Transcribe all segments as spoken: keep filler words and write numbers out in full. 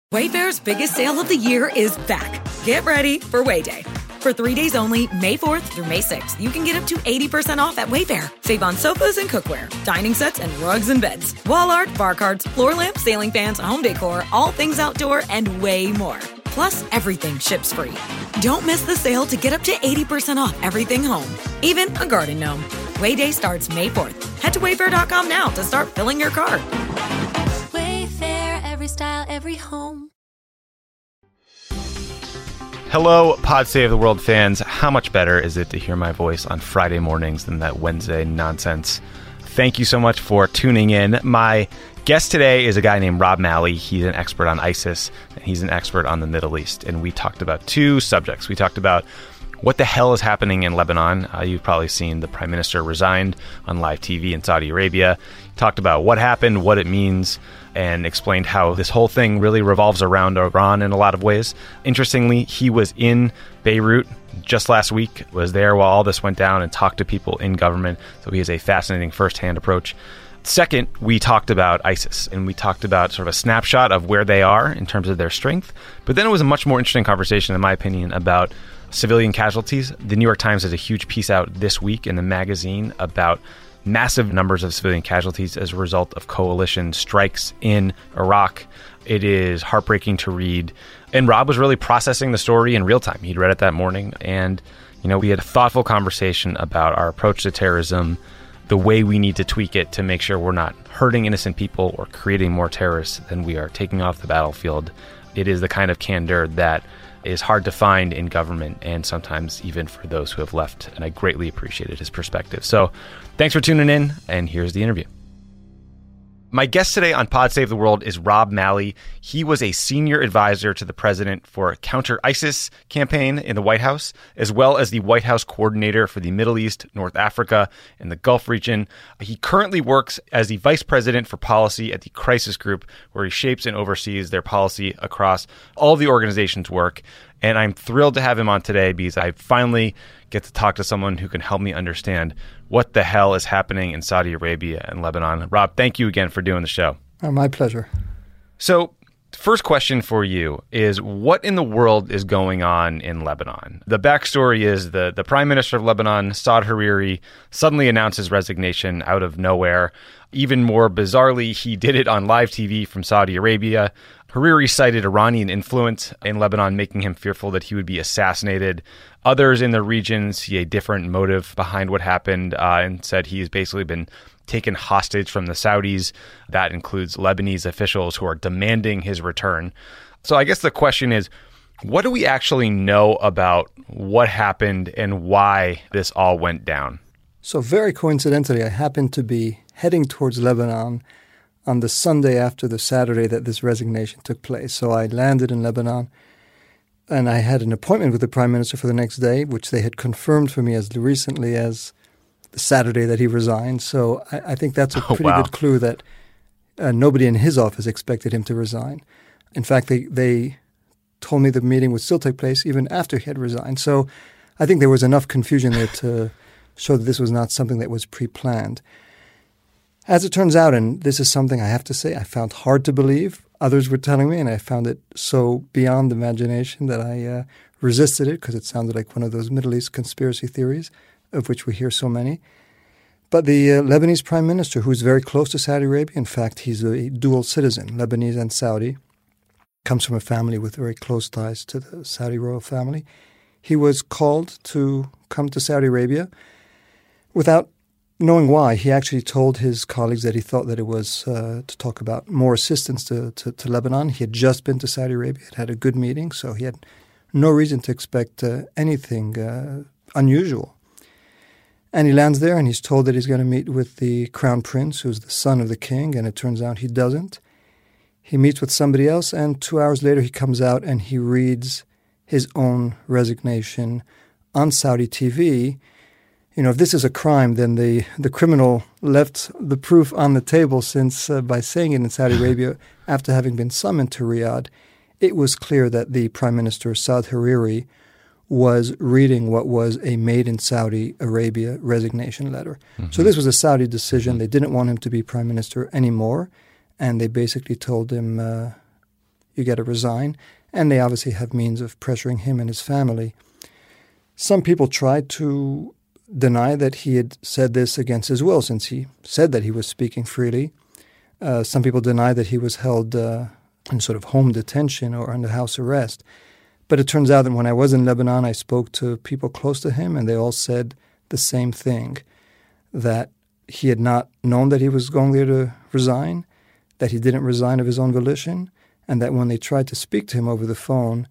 Wayfair's biggest sale of the year is back. Get ready for Wayday. For three days only, May fourth through May sixth, you can get up to eighty percent off at Wayfair. Save on sofas and cookware, dining sets and rugs and beds, wall art, bar cards, floor lamps, ceiling fans, home decor, all things outdoor, and way more. Plus, everything ships free. Don't miss the sale to get up to eighty percent off everything home, even a garden gnome. Wayday starts May fourth. Head to wayfair dot com now to start filling your cart. Wayfair, every style, every home. Hello, Pod Save the World fans. How much better is it to hear my voice on Friday mornings than that Wednesday nonsense? Thank you so much for tuning in. My guest today is a guy named Rob Malley. He's an expert on ISIS, and he's an expert on the Middle East. And we talked about two subjects. We talked about what the hell is happening in Lebanon. Uh, you've probably seen the prime minister resigned on live T V in Saudi Arabia. Talked about what happened, what it means, and explained how this whole thing really revolves around Iran in a lot of ways. Interestingly, he was in Beirut just last week, was there while all this went down and talked to people in government. So he has a fascinating firsthand approach. Second, we talked about ISIS, and we talked about sort of a snapshot of where they are in terms of their strength. But then it was a much more interesting conversation, in my opinion, about civilian casualties. The New York Times has a huge piece out this week in the magazine about massive numbers of civilian casualties as a result of coalition strikes in Iraq. It is heartbreaking to read. And Rob was really processing the story in real time. He'd read it that morning. And, you know, we had a thoughtful conversation about our approach to terrorism, the way we need to tweak it to make sure we're not hurting innocent people or creating more terrorists than we are taking off the battlefield. It is the kind of candor that is hard to find in government and sometimes even for those who have left. And I greatly appreciated his perspective. So thanks for tuning in, and here's the interview. My guest today on Pod Save the World is Rob Malley. He was a senior advisor to the president for a counter-ISIS campaign in the White House, as well as the White House coordinator for the Middle East, North Africa, and the Gulf region. He currently works as the vice president for policy at the Crisis Group, where he shapes and oversees their policy across all the organization's work. And I'm thrilled to have him on today because I finally get to talk to someone who can help me understand what the hell is happening in Saudi Arabia and Lebanon. Rob, thank you again for doing the show. Oh, my pleasure. So, first question for you is, what in the world is going on in Lebanon? The backstory is the, the prime minister of Lebanon, Saad Hariri, suddenly announced his resignation out of nowhere. Even more bizarrely, he did it on live T V from Saudi Arabia. Hariri cited Iranian influence in Lebanon, making him fearful that he would be assassinated. Others in the region see a different motive behind what happened uh, and said he's basically been taken hostage from the Saudis. That includes Lebanese officials who are demanding his return. So I guess the question is, what do we actually know about what happened and why this all went down? So very coincidentally, I happened to be heading towards Lebanon on the Sunday after the Saturday that this resignation took place. So I landed in Lebanon, and I had an appointment with the prime minister for the next day, which they had confirmed for me as recently as the Saturday that he resigned. So I, I think that's a pretty oh, wow. good clue that uh, nobody in his office expected him to resign. In fact, they, they told me the meeting would still take place even after he had resigned. So I think there was enough confusion there to show that this was not something that was pre-planned. As it turns out, and this is something I have to say I found hard to believe, others were telling me, and I found it so beyond imagination that I uh, resisted it because it sounded like one of those Middle East conspiracy theories of which we hear so many. But the uh, Lebanese prime minister, who's very close to Saudi Arabia, in fact, he's a dual citizen, Lebanese and Saudi, comes from a family with very close ties to the Saudi royal family. He was called to come to Saudi Arabia without knowing why. He actually told his colleagues that he thought that it was uh, to talk about more assistance to, to, to Lebanon. He had just been to Saudi Arabia, had had a good meeting, so he had no reason to expect uh, anything uh, unusual. And he lands there, and he's told that he's going to meet with the crown prince, who's the son of the king, and it turns out he doesn't. He meets with somebody else, and two hours later he comes out and he reads his own resignation on Saudi T V. You know, if this is a crime, then the, the criminal left the proof on the table, since uh, by saying it in Saudi Arabia, after having been summoned to Riyadh, it was clear that the Prime Minister, Saad Hariri, was reading what was a made in Saudi Arabia resignation letter. Mm-hmm. So this was a Saudi decision. Mm-hmm. They didn't want him to be Prime Minister anymore, and they basically told him, uh, you got to resign. And they obviously have means of pressuring him and his family. Some people tried to deny that he had said this against his will, since he said that he was speaking freely. Uh, some people deny that he was held uh, in sort of home detention or under house arrest. But it turns out that when I was in Lebanon, I spoke to people close to him, and they all said the same thing, that he had not known that he was going there to resign, that he didn't resign of his own volition, and that when they tried to speak to him over the phone,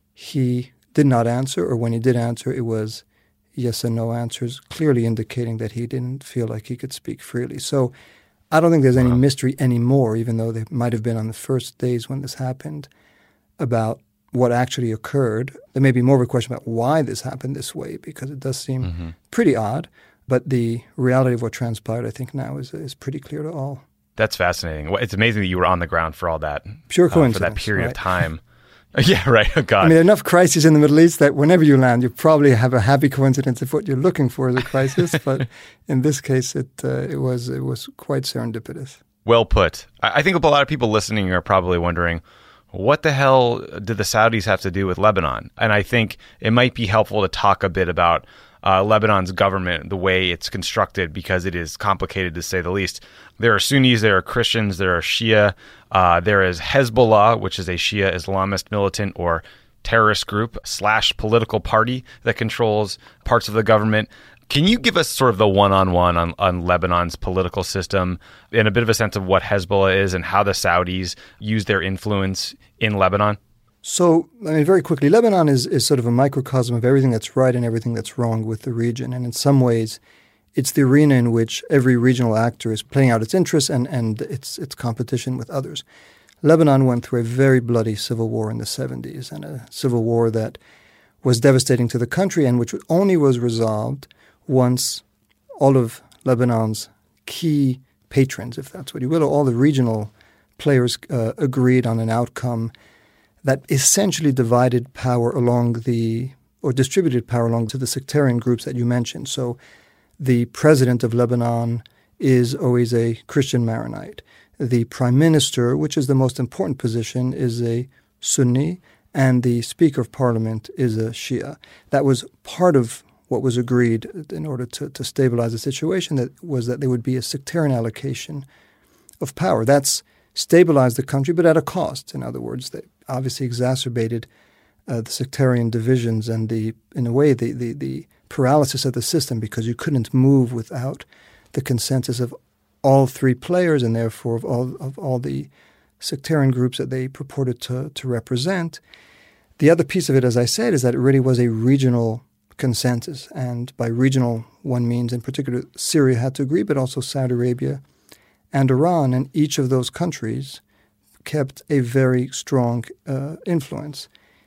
he did not answer, or when he did answer, it was yes and no answers, clearly indicating that he didn't feel like he could speak freely. So I don't think there's any mystery anymore, even though there might have been on the first days when this happened, about what actually occurred. There may be more of a question about why this happened this way, because it does seem mm-hmm. pretty odd. But the reality of what transpired, I think, now is is pretty clear to all. That's fascinating. It's amazing that you were on the ground for all that. Pure coincidence. Uh, for that period right? of time. Yeah, right. Oh, God. I mean, there are enough crises in the Middle East that whenever you land, you probably have a happy coincidence of what you're looking for as a crisis. But in this case, it uh, it was it was quite serendipitous. Well put. I, I think a lot of people listening are probably wondering, what the hell did the Saudis have to do with Lebanon? And I think it might be helpful to talk a bit about uh, Lebanon's government, the way it's constructed, because it is complicated to say the least. There are Sunnis, there are Christians, there are Shia, uh, there is Hezbollah, which is a Shia Islamist militant or terrorist group slash political party that controls parts of the government. Can you give us sort of the one-on-one on, on Lebanon's political system and a bit of a sense of what Hezbollah is and how the Saudis use their influence in Lebanon? So, I mean, very quickly, Lebanon is, is sort of a microcosm of everything that's right and everything that's wrong with the region. And in some ways, it's the arena in which every regional actor is playing out its interests and, and its its competition with others. Lebanon went through a very bloody civil war in the seventies, and a civil war that was devastating to the country and which only was resolved once all of Lebanon's key patrons, if that's what you will, or all the regional players uh, agreed on an outcome that essentially divided power along the, or distributed power along to the sectarian groups that you mentioned. So the president of Lebanon is always a Christian Maronite. The prime minister, which is the most important position, is a Sunni, and the speaker of parliament is a Shia. That was part of what was agreed in order to, to stabilize the situation, that was that there would be a sectarian allocation of power. That's stabilized the country, but at a cost. In other words, they obviously exacerbated uh, the sectarian divisions and the, in a way, the, the, the paralysis of the system, because you couldn't move without the consensus of all three players and therefore of all of all the sectarian groups that they purported to, to represent. The other piece of it, as I said, is that it really was a regional consensus. And by regional, one means in particular Syria had to agree, but also Saudi Arabia and Iran. And each of those countries kept a very strong uh, influence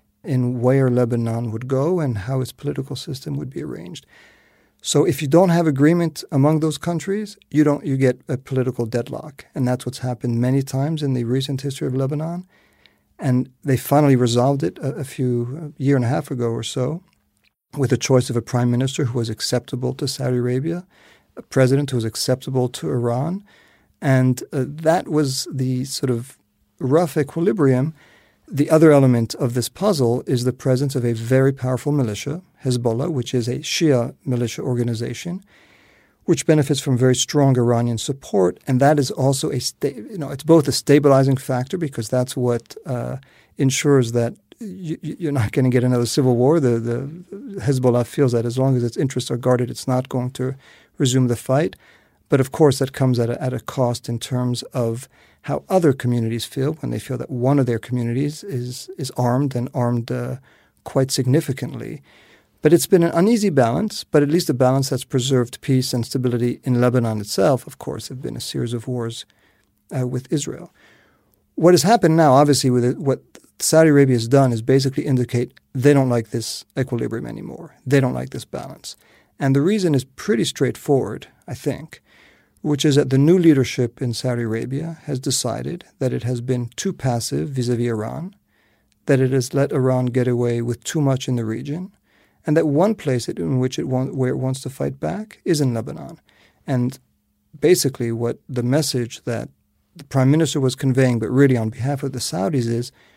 in where Lebanon would go and how its political system would be arranged. So if you don't have agreement among those countries, you don't you get a political deadlock. And that's what's happened many times in the recent history of Lebanon. And they finally resolved it a, a few a year and a half ago or so with the choice of a prime minister who was acceptable to Saudi Arabia, a president who was acceptable to Iran. And uh, that was the sort of rough equilibrium. The other element of this puzzle is the presence of a very powerful militia, Hezbollah, which is a Shia militia organization, which benefits from very strong Iranian support. And that is also a, sta- you know, it's both a stabilizing factor, because that's what uh, ensures that you, you're not going to get another civil war. The, the Hezbollah feels that as long as its interests are guarded, it's not going to resume the fight. But of course, that comes at a, at a cost in terms of how other communities feel when they feel that one of their communities is is armed and armed uh, quite significantly. But it's been an uneasy balance, but at least a balance that's preserved peace and stability in Lebanon itself. Of course, there have been a series of wars uh, with Israel. What has happened now, obviously, with it, what Saudi Arabia has done is basically indicate they don't like this equilibrium anymore. They don't like this balance. And the reason is pretty straightforward, I think, which is that the new leadership in Saudi Arabia has decided that it has been too passive vis-a-vis Iran, that it has let Iran get away with too much in the region, and that one place in which it want, where it wants to fight back is in Lebanon. And basically what the message that the prime minister was conveying, but really on behalf of the Saudis, is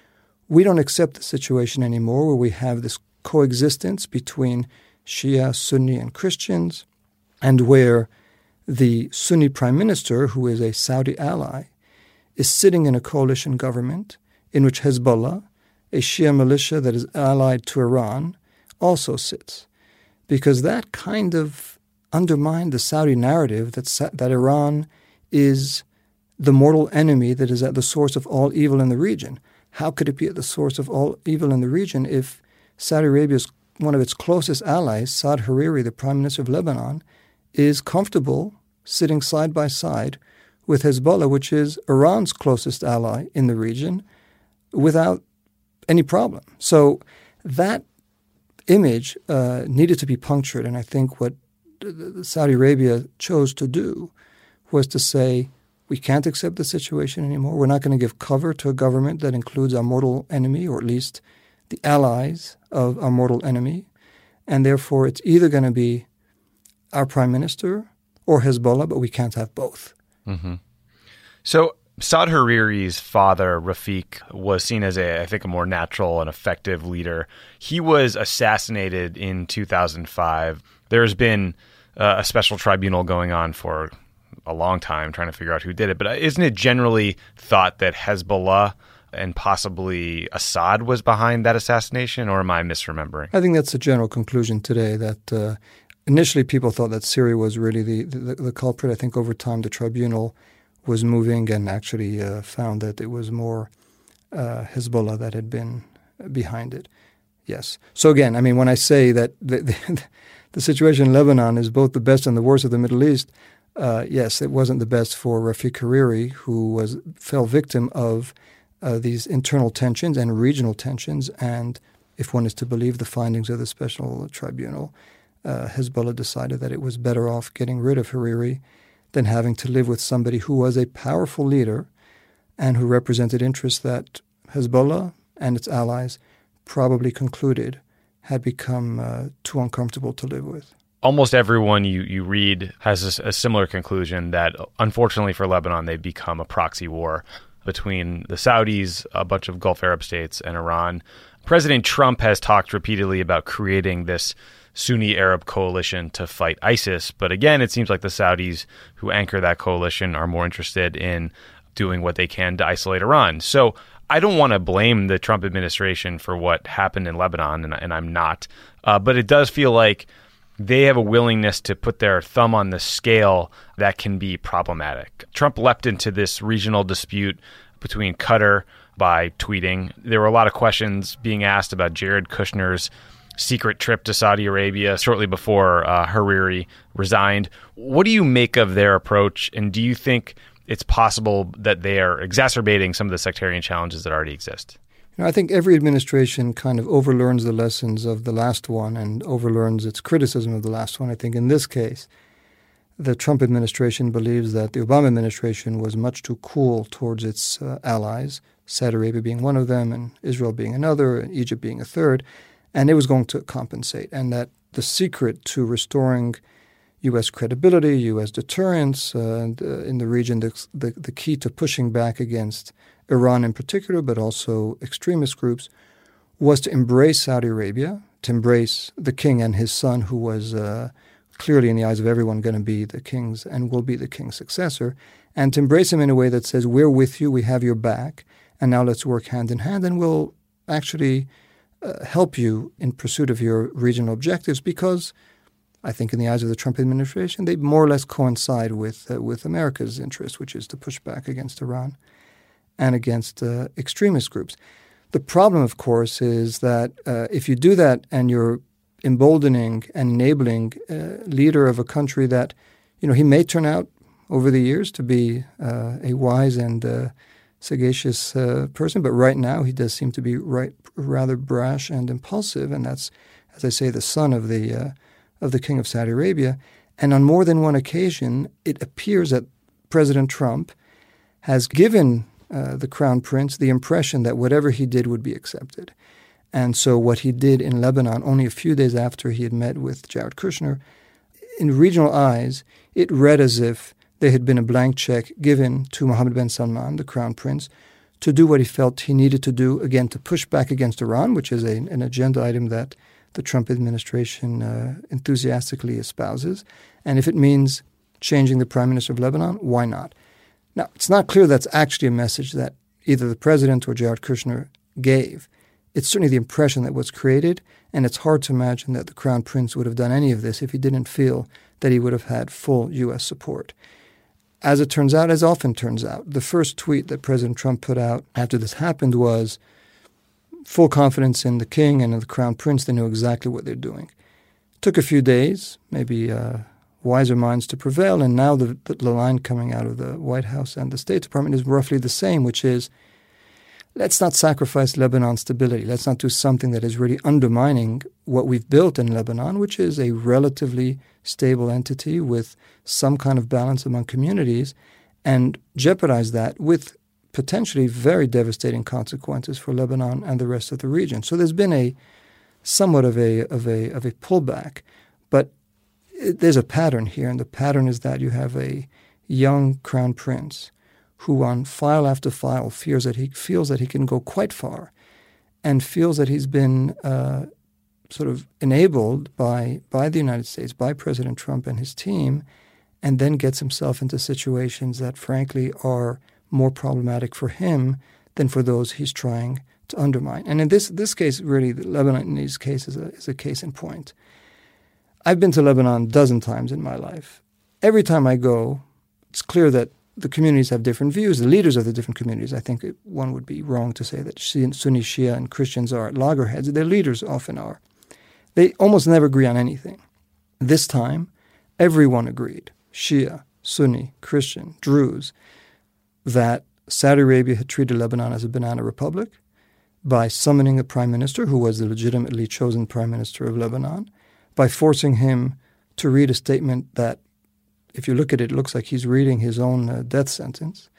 we don't accept the situation anymore where we have this coexistence between Shia, Sunni, and Christians, and where the Sunni prime minister, who is a Saudi ally, is sitting in a coalition government in which Hezbollah, a Shia militia that is allied to Iran, also sits. Because that kind of undermined the Saudi narrative that Sa- that Iran is the mortal enemy that is at the source of all evil in the region. How could it be at the source of all evil in the region if Saudi Arabia's one of its closest allies, Saad Hariri, the prime minister of Lebanon, is comfortable sitting side by side with Hezbollah, which is Iran's closest ally in the region, without any problem. So that image uh, needed to be punctured, and I think what Saudi Arabia chose to do was to say, we can't accept the situation anymore. We're not going to give cover to a government that includes our mortal enemy, or at least the allies of our mortal enemy. And therefore, it's either going to be our prime minister or Hezbollah, but we can't have both. Mm-hmm. So Saad Hariri's father, Rafiq, was seen as, a, I think, a more natural and effective leader. He was assassinated in two thousand five. There's been uh, a special tribunal going on for a long time trying to figure out who did it. But isn't it generally thought that Hezbollah and possibly Assad was behind that assassination, or am I misremembering? I think that's the general conclusion today, that uh, initially people thought that Syria was really the, the, the culprit. I think over time the tribunal was moving and actually uh, found that it was more uh, Hezbollah that had been behind it. Yes. So again, I mean, when I say that the, the, the situation in Lebanon is both the best and the worst of the Middle East, Uh, yes, it wasn't the best for Rafiq Hariri, who was fell victim of uh, these internal tensions and regional tensions. And if one is to believe the findings of the special tribunal, uh, Hezbollah decided that it was better off getting rid of Hariri than having to live with somebody who was a powerful leader and who represented interests that Hezbollah and its allies probably concluded had become uh, too uncomfortable to live with. Almost everyone you, you read has a, a similar conclusion that, unfortunately for Lebanon, they've become a proxy war between the Saudis, a bunch of Gulf Arab states, and Iran. President Trump has talked repeatedly about creating this Sunni Arab coalition to fight ISIS. But again, it seems like the Saudis who anchor that coalition are more interested in doing what they can to isolate Iran. So I don't want to blame the Trump administration for what happened in Lebanon, and, and I'm not. Uh, but it does feel like they have a willingness to put their thumb on the scale that can be problematic. Trump leapt into this regional dispute between Qatar by tweeting. There were a lot of questions being asked about Jared Kushner's secret trip to Saudi Arabia shortly before uh, Hariri resigned. What do you make of their approach, and do you think it's possible that they are exacerbating some of the sectarian challenges that already exist? You know, I think every administration kind of overlearns the lessons of the last one and overlearns its criticism of the last one. I think in this case, the Trump administration believes that the Obama administration was much too cool towards its uh, allies, Saudi Arabia being one of them and Israel being another and Egypt being a third, and it was going to compensate. And that the secret to restoring U S credibility, U S deterrence uh, and, uh, in the region, the, the, the key to pushing back against Iran in particular, but also extremist groups, was to embrace Saudi Arabia, to embrace the king and his son, who was uh, clearly in the eyes of everyone going to be the king's and will be the king's successor, and to embrace him in a way that says, we're with you, we have your back, and now let's work hand in hand, and we'll actually uh, help you in pursuit of your regional objectives, because I think in the eyes of the Trump administration, they more or less coincide with uh, with America's interest, which is to push back against Iran and against uh, extremist groups. The problem, of course, is that uh, if you do that and you're emboldening and enabling a leader of a country that, you know, he may turn out over the years to be uh, a wise and uh, sagacious uh, person, but right now he does seem to be right, rather brash and impulsive, and that's, as I say, the son of the uh, of the king of Saudi Arabia. And on more than one occasion, it appears that President Trump has given Uh, the crown prince the impression that whatever he did would be accepted. And so what he did in Lebanon only a few days after he had met with Jared Kushner, in regional eyes, it read as if there had been a blank check given to Mohammed bin Salman, the crown prince, to do what he felt he needed to do, again, to push back against Iran, which is a, an agenda item that the Trump administration uh, enthusiastically espouses. And if it means changing the prime minister of Lebanon, why not? Now, it's not clear that's actually a message that either the president or Jared Kushner gave. It's certainly the impression that was created, and it's hard to imagine that the Crown Prince would have done any of this if he didn't feel that he would have had full U S support. As it turns out, as often turns out, the first tweet that President Trump put out after this happened was full confidence in the king and in the Crown Prince. They knew exactly what they're doing. Took a few days, maybe uh, wiser minds to prevail, and now the, the line coming out of the White House and the State Department is roughly the same, which is, let's not sacrifice Lebanon's stability. Let's not do something that is really undermining what we've built in Lebanon, which is a relatively stable entity with some kind of balance among communities, and jeopardize that with potentially very devastating consequences for Lebanon and the rest of the region. So there's been a somewhat of a of a of a pullback, but it, there's a pattern here, and the pattern is that you have a young crown prince who on file after file fears that he feels that he can go quite far and feels that he's been uh, sort of enabled by by the United States, by President Trump and his team, and then gets himself into situations that frankly are more problematic for him than for those he's trying to undermine. And in this this case, really, the Lebanese case is a, is a case in point. I've been to Lebanon a dozen times in my life. Every time I go, it's clear that the communities have different views, the leaders of the different communities. I think it, one would be wrong to say that Sunni, Shia, and Christians are at loggerheads. Their leaders often are. They almost never agree on anything. This time, everyone agreed, Shia, Sunni, Christian, Druze, that Saudi Arabia had treated Lebanon as a banana republic by summoning a prime minister who was the legitimately chosen prime minister of Lebanon, by forcing him to read a statement that, if you look at it, it looks like he's reading his own uh, death sentence,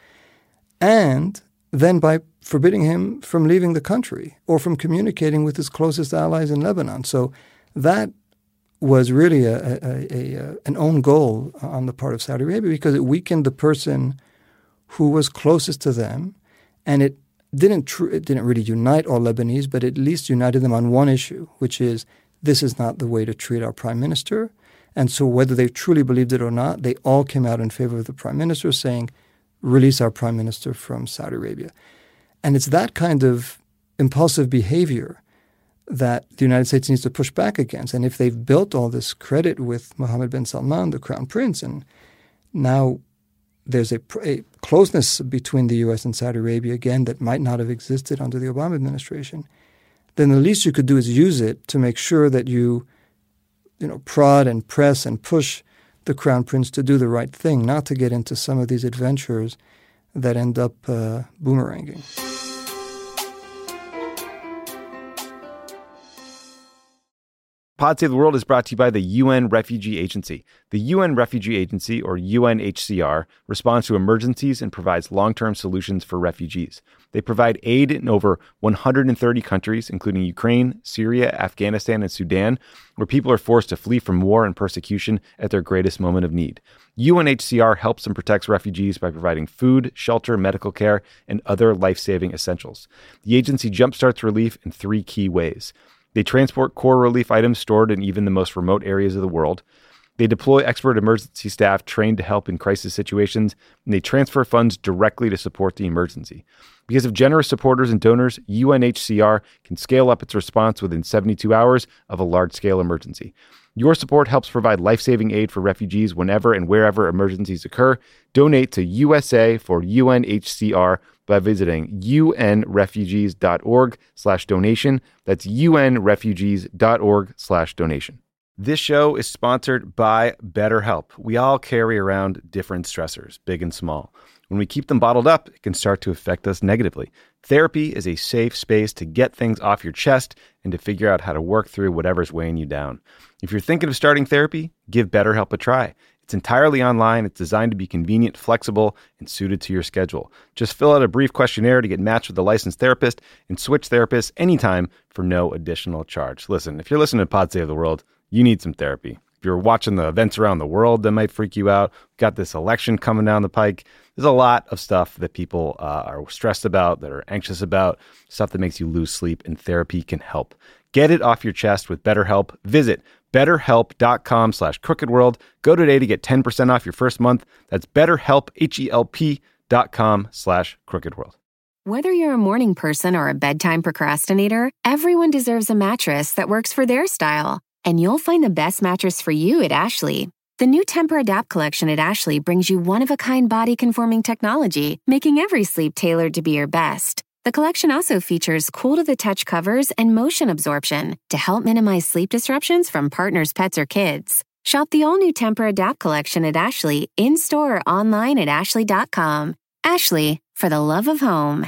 and then by forbidding him from leaving the country or from communicating with his closest allies in Lebanon. So that was really a, a, a, a an own goal on the part of Saudi Arabia, because it weakened the person who was closest to them, and it didn't tr- it didn't really unite all Lebanese, but at least united them on one issue, which is this is not the way to treat our prime minister. And so whether they truly believed it or not, they all came out in favor of the prime minister, saying, release our prime minister from Saudi Arabia. And it's that kind of impulsive behavior that the United States needs to push back against. And if they've built all this credit with Mohammed bin Salman, the crown prince, and now there's a, a closeness between the U S and Saudi Arabia, again, that might not have existed under the Obama administration, then the least you could do is use it to make sure that you, you know, prod and press and push the crown prince to do the right thing, not to get into some of these adventures that end up uh, boomeranging. Pod Save the World is brought to you by the U N Refugee Agency. The U N Refugee Agency, or U N H C R, responds to emergencies and provides long-term solutions for refugees. They provide aid in over one hundred thirty countries, including Ukraine, Syria, Afghanistan, and Sudan, where people are forced to flee from war and persecution at their greatest moment of need. U N H C R helps and protects refugees by providing food, shelter, medical care, and other life-saving essentials. The agency jumpstarts relief in three key ways. They transport core relief items stored in even the most remote areas of the world. They deploy expert emergency staff trained to help in crisis situations, and they transfer funds directly to support the emergency. Because of generous supporters and donors, U N H C R can scale up its response within seventy-two hours of a large-scale emergency. Your support helps provide life-saving aid for refugees whenever and wherever emergencies occur. Donate to U S A for U N H C R by visiting unrefugees.org slash donation. That's unrefugees.org slash donation. This show is sponsored by BetterHelp. We all carry around different stressors, big and small. When we keep them bottled up, it can start to affect us negatively. Therapy is a safe space to get things off your chest and to figure out how to work through whatever's weighing you down. If you're thinking of starting therapy, give BetterHelp a try. It's entirely online. It's designed to be convenient, flexible, and suited to your schedule. Just fill out a brief questionnaire to get matched with a licensed therapist and switch therapists anytime for no additional charge. Listen, if you're listening to Pod Save the World, you need some therapy. If you're watching the events around the world that might freak you out, got this election coming down the pike. There's a lot of stuff that people uh, are stressed about, that are anxious about, stuff that makes you lose sleep, and therapy can help. Get it off your chest with BetterHelp. Visit betterhelp.com slash crookedworld. Go today to get ten percent off your first month. That's betterhelp, H-E-L-P dot com slash crookedworld. Whether you're a morning person or a bedtime procrastinator, everyone deserves a mattress that works for their style. And you'll find the best mattress for you at Ashley. The new Tempur-Adapt collection at Ashley brings you one-of-a-kind body-conforming technology, making every sleep tailored to be your best. The collection also features cool-to-the-touch covers and motion absorption to help minimize sleep disruptions from partners, pets, or kids. Shop the all-new Tempur-Adapt collection at Ashley, in-store or online at ashley dot com. Ashley, for the love of home.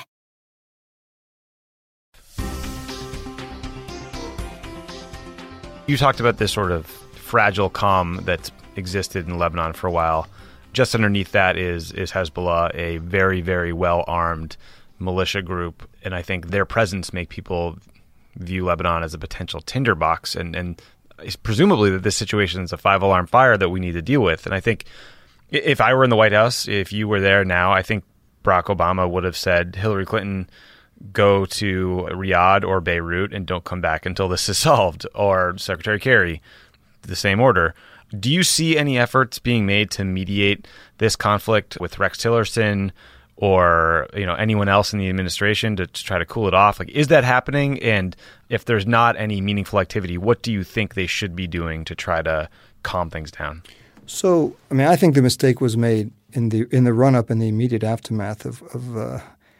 You talked about this sort of fragile calm that's existed in Lebanon for a while. Just underneath that is is Hezbollah, a very, very well-armed militia group. And I think their presence make people view Lebanon as a potential tinderbox. And, and presumably that this situation is a five-alarm fire that we need to deal with. And I think if I were in the White House, if you were there now, I think Barack Obama would have said, Hillary Clinton, go to Riyadh or Beirut and don't come back until this is solved. Or Secretary Kerry, the same order. Do you see any efforts being made to mediate this conflict with Rex Tillerson or, you know, anyone else in the administration to, to try to cool it off? Like, is that happening? And if there's not any meaningful activity, what do you think they should be doing to try to calm things down? So, I mean, I think the mistake was made in the in the run-up and the immediate aftermath of of, uh,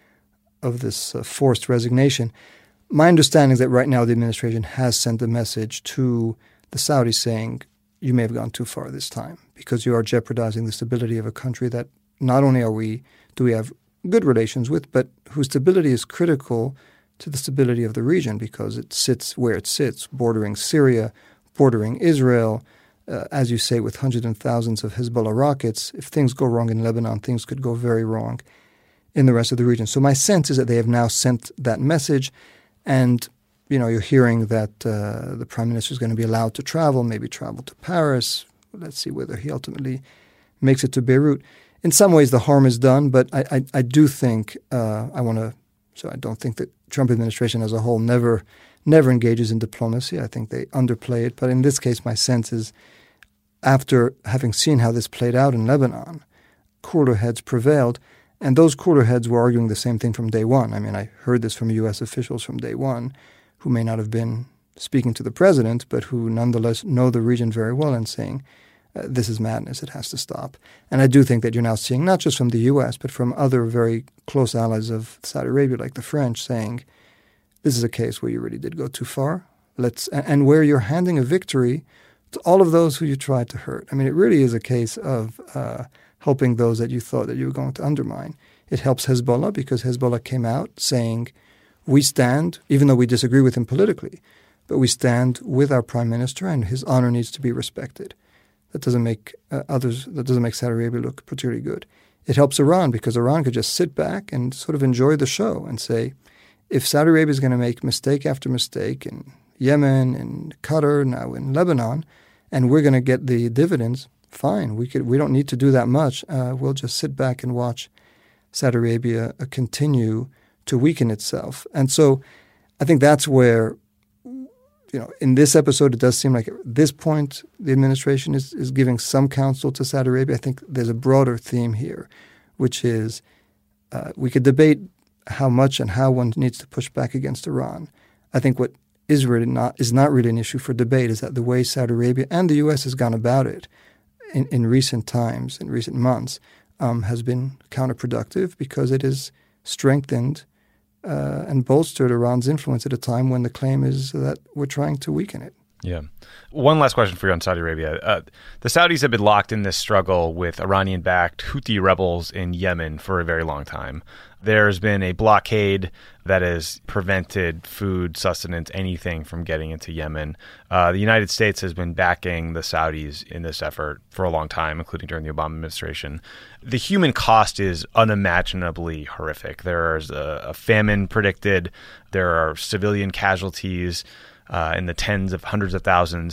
of this uh, forced resignation. My understanding is that right now the administration has sent a message to the Saudis saying, you may have gone too far this time because you are jeopardizing the stability of a country that not only are we do we have good relations with, but whose stability is critical to the stability of the region because it sits where it sits, bordering Syria, bordering Israel. Uh, as you say, with hundreds and thousands of Hezbollah rockets, if things go wrong in Lebanon, things could go very wrong in the rest of the region. So my sense is that they have now sent that message, and you know, you're hearing that uh, the prime minister is going to be allowed to travel, maybe travel to Paris. Let's see whether he ultimately makes it to Beirut. In some ways, the harm is done, but I, I, I do think uh, I want to. So I don't think that Trump administration as a whole never never engages in diplomacy. I think they underplay it. But in this case, my sense is, after having seen how this played out in Lebanon, cooler heads prevailed, and those cooler heads were arguing the same thing from day one. I mean, I heard this from U S officials from day one, who may not have been speaking to the president, but who nonetheless know the region very well and saying, uh, this is madness, it has to stop. And I do think that you're now seeing, not just from the U S, but from other very close allies of Saudi Arabia, like the French, saying, this is a case where you really did go too far. Let's and where you're handing a victory to all of those who you tried to hurt. I mean, it really is a case of uh, helping those that you thought that you were going to undermine. It helps Hezbollah because Hezbollah came out saying, we stand, even though we disagree with him politically, but we stand with our prime minister and his honor needs to be respected. That doesn't make uh, others, that doesn't make Saudi Arabia look particularly good. It helps Iran because Iran could just sit back and sort of enjoy the show and say, if Saudi Arabia is going to make mistake after mistake in Yemen, in Qatar, now in Lebanon, and we're going to get the dividends, fine. We could. We don't need to do that much. Uh, we'll just sit back and watch Saudi Arabia uh, continue to weaken itself. And so I think that's where, you know, in this episode, it does seem like at this point the administration is, is giving some counsel to Saudi Arabia. I think there's a broader theme here, which is uh, we could debate how much and how one needs to push back against Iran. I think what is really not is not really an issue for debate is that the way Saudi Arabia and the U S has gone about it in, in recent times, in recent months, um, has been counterproductive because it has strengthened uh, and bolstered Iran's influence at a time when the claim is that we're trying to weaken it. Yeah. One last question for you on Saudi Arabia. Uh, the Saudis have been locked in this struggle with Iranian-backed Houthi rebels in Yemen for a very long time. There's been a blockade that has prevented food, sustenance, anything from getting into Yemen. Uh, the United States has been backing the Saudis in this effort for a long time, including during the Obama administration. The human cost is unimaginably horrific. There's a, a famine predicted. There are civilian casualties Uh, in the tens of hundreds of thousands.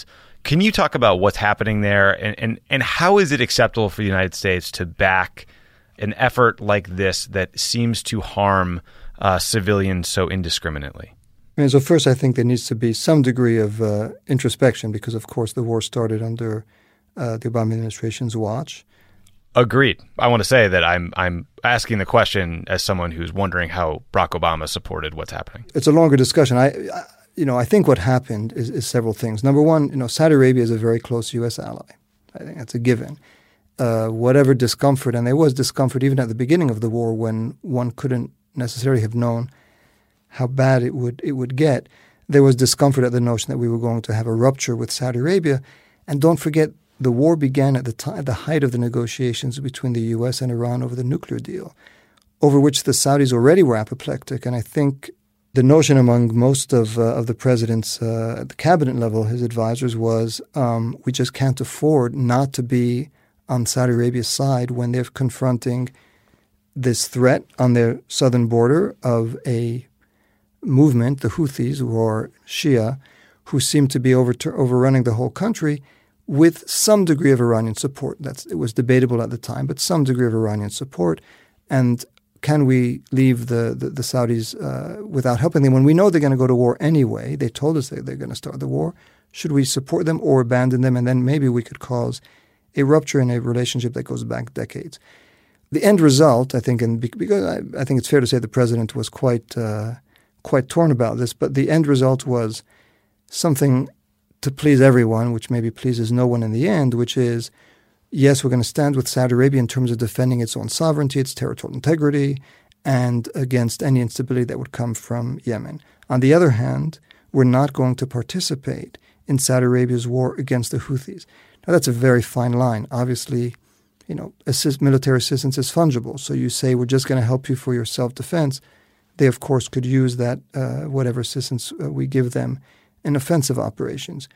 Can you talk about what's happening there, and, and, and how is it acceptable for the United States to back an effort like this that seems to harm uh, civilians so indiscriminately? I mean, so first, I think there needs to be some degree of uh, introspection because, of course, the war started under uh, the Obama administration's watch. Agreed. I want to say that I'm I'm asking the question as someone who's wondering how Barack Obama supported what's happening. It's a longer discussion. I, I you know, I think what happened is, is several things. Number one, you know, Saudi Arabia is a very close U S ally. I think that's a given. Uh, whatever discomfort, and there was discomfort even at the beginning of the war when one couldn't necessarily have known how bad it would it would get. There was discomfort at the notion that we were going to have a rupture with Saudi Arabia. And don't forget, the war began at the time, at the height of the negotiations between the U S and Iran over the nuclear deal, over which the Saudis already were apoplectic. And I think the notion among most of uh, of the president's, uh, at the cabinet level, his advisors, was um, we just can't afford not to be on Saudi Arabia's side when they're confronting this threat on their southern border of a movement, the Houthis, who are Shia, who seem to be over, overrunning the whole country, with some degree of Iranian support. That's, it was debatable at the time, but some degree of Iranian support. And can we leave the, the, the Saudis uh, without helping them? When we know they're going to go to war anyway, they told us that they're going to start the war. Should we support them or abandon them? And then maybe we could cause a rupture in a relationship that goes back decades. The end result, I think, and because I, I think it's fair to say the president was quite uh, quite torn about this, but the end result was something to please everyone, which maybe pleases no one in the end, which is, yes, we're going to stand with Saudi Arabia in terms of defending its own sovereignty, its territorial integrity, and against any instability that would come from Yemen. On the other hand, we're not going to participate in Saudi Arabia's war against the Houthis. Now, that's a very fine line. Obviously, you know, assist, military assistance is fungible. So you say we're just going to help you for your self-defense. They, of course, could use that, uh, whatever assistance uh, we give them, in offensive operations.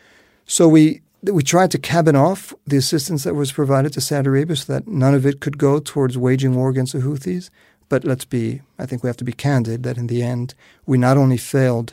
So we we tried to cabin off the assistance that was provided to Saudi Arabia so that none of it could go towards waging war against the Houthis. But let's be, I think we have to be candid that in the end, we not only failed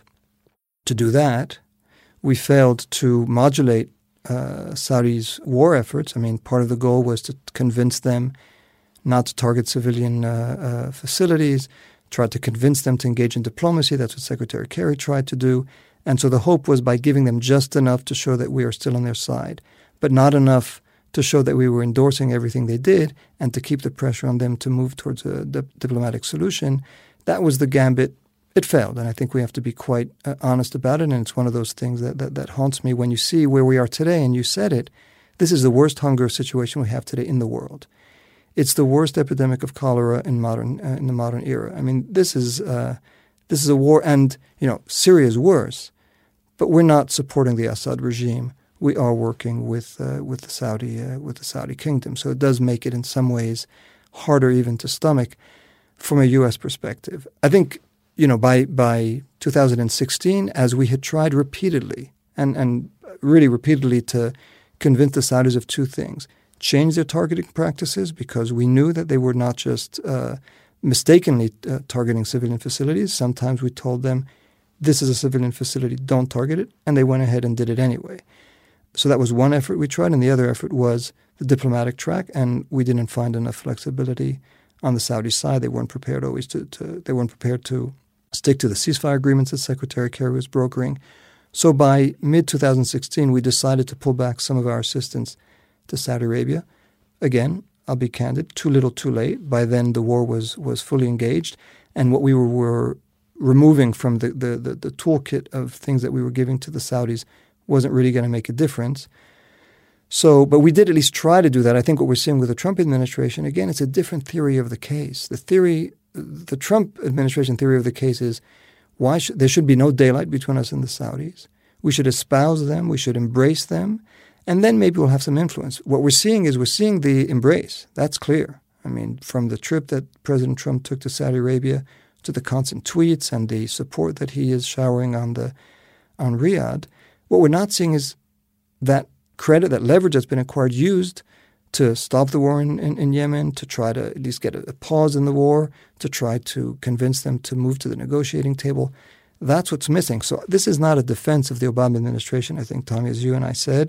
to do that, we failed to modulate uh, Saudi's war efforts. I mean, part of the goal was to convince them not to target civilian uh, uh, facilities, tried to convince them to engage in diplomacy. That's what Secretary Kerry tried to do. And so the hope was by giving them just enough to show that we are still on their side, but not enough to show that we were endorsing everything they did and to keep the pressure on them to move towards a di- diplomatic solution. That was the gambit. It failed, and I think we have to be quite uh, honest about it, and it's one of those things that, that, that haunts me when you see where we are today, and you said it. This is the worst hunger situation we have today in the world. It's the worst epidemic of cholera in modern uh, in the modern era. I mean, this is uh, this is a war, and you know, Syria is worse. But we're not supporting the Assad regime. We are working with uh, with the Saudi uh, with the Saudi kingdom. So it does make it in some ways harder even to stomach from a U S perspective. I think, you know, by by two thousand sixteen, as we had tried repeatedly and and really repeatedly to convince the Saudis of two things: change their targeting practices, because we knew that they were not just uh, mistakenly uh, targeting civilian facilities. Sometimes we told them, this is a civilian facility, don't target it, and they went ahead and did it anyway. So that was one effort we tried, and the other effort was the diplomatic track, and we didn't find enough flexibility on the Saudi side. They weren't prepared always to, to they weren't prepared to stick to the ceasefire agreements that Secretary Kerry was brokering. So by mid twenty sixteen, we decided to pull back some of our assistance to Saudi Arabia. Again, I'll be candid, too little, too late. By then, the war was was fully engaged, and what we were, were removing from the, the, the, the toolkit of things that we were giving to the Saudis wasn't really going to make a difference. So, but we did at least try to do that. I think what we're seeing with the Trump administration, again, it's a different theory of the case. The theory, the Trump administration theory of the case is, why should, there should be no daylight between us and the Saudis. We should espouse them. We should embrace them. And then maybe we'll have some influence. What we're seeing is we're seeing the embrace. That's clear. I mean, from the trip that President Trump took to Saudi Arabia to the constant tweets and the support that he is showering on the on Riyadh, what we're not seeing is that credit, that leverage that's been acquired, used to stop the war in, in, in Yemen, to try to at least get a, a pause in the war, to try to convince them to move to the negotiating table. That's what's missing. So this is not a defense of the Obama administration, I think, Tommy, as you and I said.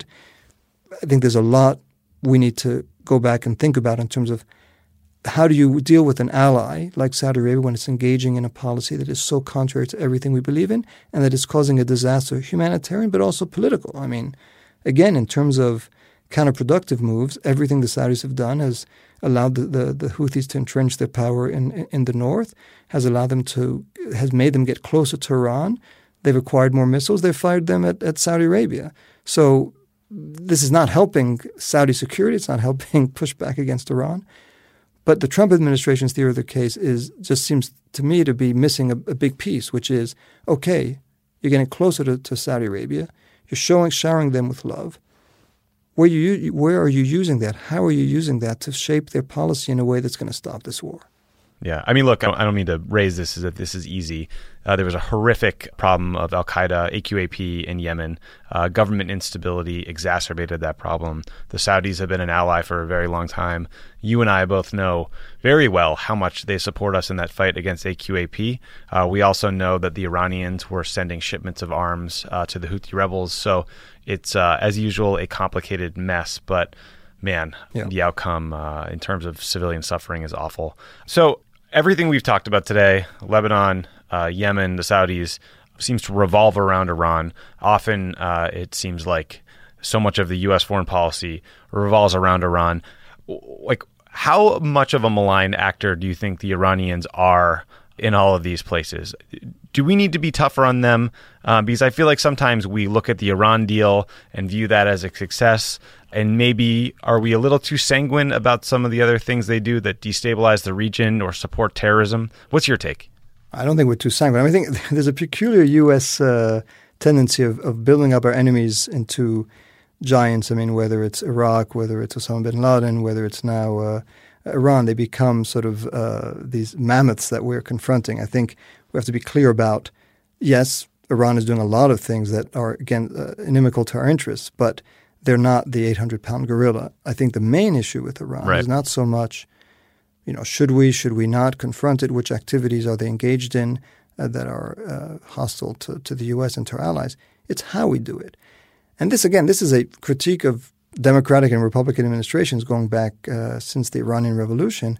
I think there's a lot we need to go back and think about in terms of how do you deal with an ally like Saudi Arabia when it's engaging in a policy that is so contrary to everything we believe in and that is causing a disaster, humanitarian but also political. I mean, again, in terms of counterproductive moves, everything the Saudis have done has allowed the, the, the Houthis to entrench their power in, in the north, has allowed them to, has made them get closer to Iran. They've acquired more missiles. They've fired them at, at Saudi Arabia. So this is not helping Saudi security. It's not helping push back against Iran. But the Trump administration's theory of the case is just seems to me to be missing a, a big piece, which is, okay, you're getting closer to, to Saudi Arabia. You're showing, showering them with love. Where, you, where are you using that? How are you using that to shape their policy in a way that's going to stop this war? Yeah. I mean, look, I don't mean to raise this as if this is easy. Uh, there was a horrific problem of al-Qaeda, A Q A P in Yemen. Uh, government instability exacerbated that problem. The Saudis have been an ally for a very long time. You and I both know very well how much they support us in that fight against A Q A P. Uh, we also know that the Iranians were sending shipments of arms uh, to the Houthi rebels. So it's, uh, as usual, a complicated mess. But, man, yeah. the outcome uh, in terms of civilian suffering is awful. So everything we've talked about today, Lebanon, uh, Yemen, the Saudis, seems to revolve around Iran. Often uh, it seems like so much of the U S foreign policy revolves around Iran. Like, how much of a malign actor do you think the Iranians are in all of these places? Do we need to be tougher on them? Uh, because I feel like sometimes we look at the Iran deal and view that as a success. And maybe are we a little too sanguine about some of the other things they do that destabilize the region or support terrorism? What's your take? I don't think we're too sanguine. I think there's a peculiar U S uh, tendency of, of building up our enemies into giants. I mean, whether it's Iraq, whether it's Osama bin Laden, whether it's now uh, Iran, they become sort of uh, these mammoths that we're confronting. I think we have to be clear about, yes, Iran is doing a lot of things that are, again, uh, inimical to our interests, but they're not the eight hundred pound gorilla. I think the main issue with Iran right. is not so much, you know, should we, should we not confront it? Which activities are they engaged in uh, that are uh, hostile to, to the U S and to our allies? It's how we do it. And this, again, this is a critique of Democratic and Republican administrations going back uh, since the Iranian Revolution.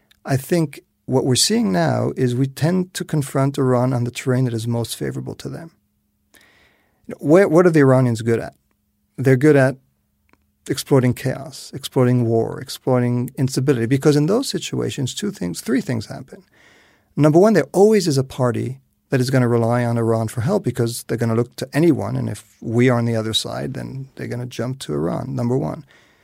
I think what we're seeing now is we tend to confront Iran on the terrain that is most favorable to them. You know, where, what are the Iranians good at? They're good at exploiting chaos, exploiting war, exploiting instability. Because in those situations, two things, three things happen. Number one, there always is a party that is going to rely on Iran for help because they're going to look to anyone. And if we are on the other side, then they're going to jump to Iran, number one.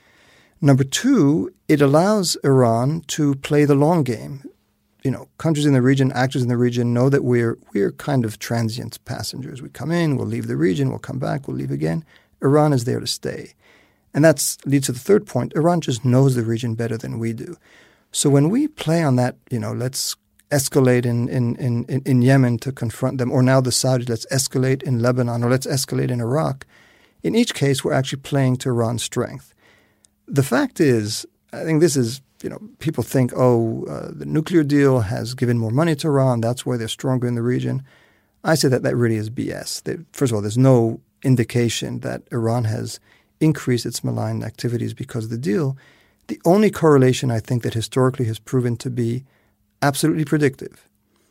Number two, it allows Iran to play the long game. You know, countries in the region, actors in the region know that we're we're kind of transient passengers. We come in, we'll leave the region, we'll come back, we'll leave again. Iran is there to stay. And that leads to the third point. Iran just knows the region better than we do. So when we play on that, you know, let's escalate in, in, in, in Yemen to confront them, or now the Saudis, let's escalate in Lebanon, or let's escalate in Iraq. In each case, we're actually playing to Iran's strength. The fact is, I think this is, you know, people think, oh, uh, the nuclear deal has given more money to Iran. That's why they're stronger in the region. I say that that really is B S. They, first of all, there's no indication that Iran has increased its malign activities because of the deal. The only correlation I think that historically has proven to be absolutely predictive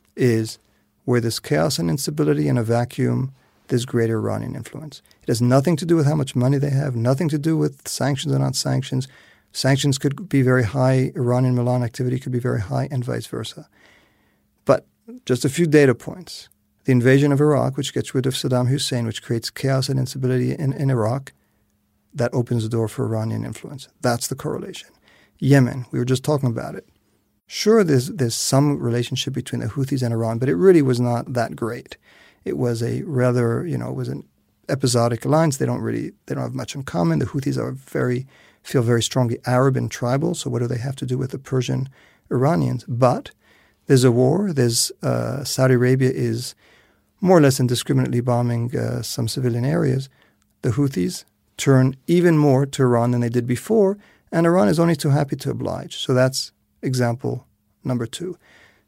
is where there's chaos and instability in a vacuum, there's greater Iranian influence. It has nothing to do with how much money they have, nothing to do with sanctions or not sanctions. Sanctions could be very high, Iranian malign activity could be very high, and vice versa. But just a few data points. The invasion of Iraq, which gets rid of Saddam Hussein, which creates chaos and instability in, in Iraq, that opens the door for Iranian influence. That's the correlation. Yemen, we were just talking about it. Sure, there's there's some relationship between the Houthis and Iran, but it really was not that great. It was a rather, you know, it was an episodic alliance. They don't really, they don't have much in common. The Houthis are very, feel very strongly Arab and tribal. So what do they have to do with the Persian Iranians? But there's a war. There's uh, Saudi Arabia is more or less indiscriminately bombing uh, some civilian areas. The Houthis turn even more to Iran than they did before, and Iran is only too happy to oblige. So that's example number two.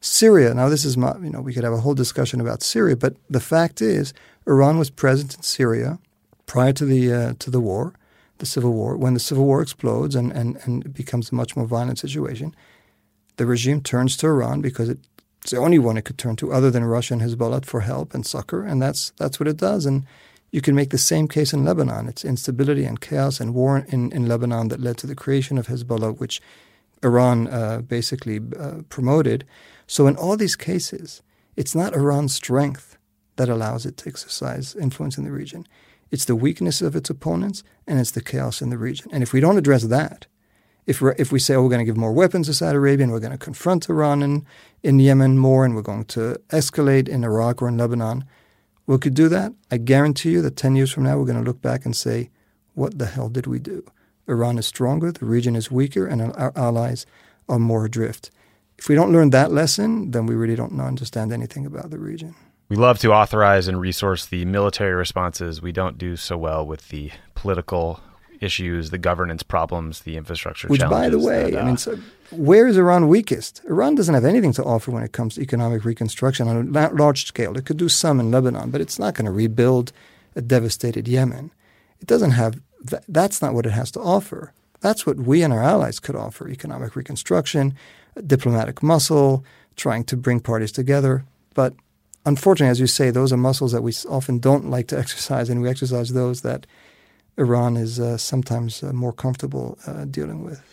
Syria, now this is, my, you know, we could have a whole discussion about Syria, but the fact is Iran was present in Syria prior to the uh, to the war, the civil war. When the civil war explodes and, and, and it becomes a much more violent situation, the regime turns to Iran because it, it's the only one it could turn to other than Russia and Hezbollah for help and succor, and that's that's what it does. And you can make the same case in Lebanon. It's instability and chaos and war in, in Lebanon that led to the creation of Hezbollah, which Iran uh, basically uh, promoted. So in all these cases, it's not Iran's strength that allows it to exercise influence in the region. It's the weakness of its opponents, and it's the chaos in the region. And if we don't address that, if we if we say, oh, we're going to give more weapons to Saudi Arabia and we're going to confront Iran in, in Yemen more and we're going to escalate in Iraq or in Lebanon, we could do that. I guarantee you that ten years from now we're going to look back and say, what the hell did we do? Iran is stronger, the region is weaker, and our allies are more adrift. If we don't learn that lesson, then we really don't understand anything about the region. We love to authorize and resource the military responses. We don't do so well with the political issues, the governance problems, the infrastructure Which, challenges. by the way, that, uh, I mean, so where is Iran weakest? Iran doesn't have anything to offer when it comes to economic reconstruction on a la- large scale. It could do some in Lebanon, but it's not going to rebuild a devastated Yemen. It doesn't have th- – that's not what it has to offer. That's what we and our allies could offer: economic reconstruction, diplomatic muscle, trying to bring parties together. But unfortunately, as you say, those are muscles that we often don't like to exercise, and we exercise those that Iran is uh, sometimes uh, more comfortable uh, dealing with.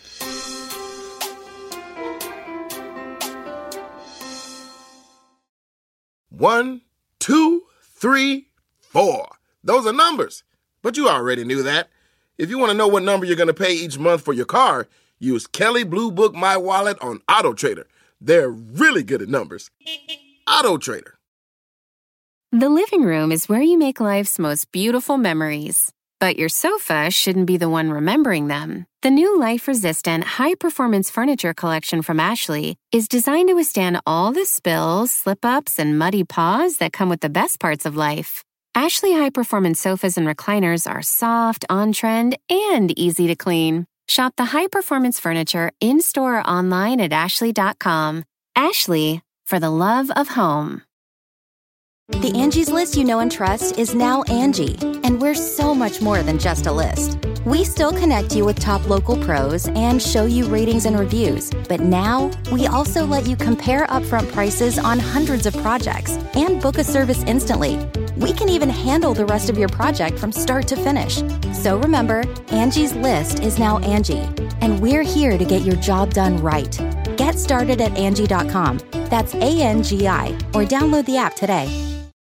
One, two, three, four. Those are numbers. But you already knew that. If you want to know what number you're going to pay each month for your car, use Kelley Blue Book My Wallet on AutoTrader. They're really good at numbers. AutoTrader. The living room is where you make life's most beautiful memories. But your sofa shouldn't be the one remembering them. The new life-resistant, high-performance furniture collection from Ashley is designed to withstand all the spills, slip-ups, and muddy paws that come with the best parts of life. Ashley high-performance sofas and recliners are soft, on-trend, and easy to clean. Shop the high-performance furniture in-store or online at ashley dot com. Ashley, for the love of home. The Angie's List you know and trust is now Angie, and we're so much more than just a list. We still connect you with top local pros and show you ratings and reviews, but now we also let you compare upfront prices on hundreds of projects and book a service instantly. We can even handle the rest of your project from start to finish. So remember, Angie's List is now Angie, and we're here to get your job done right. Get started at Angie dot com. That's A N G I, or download the app today.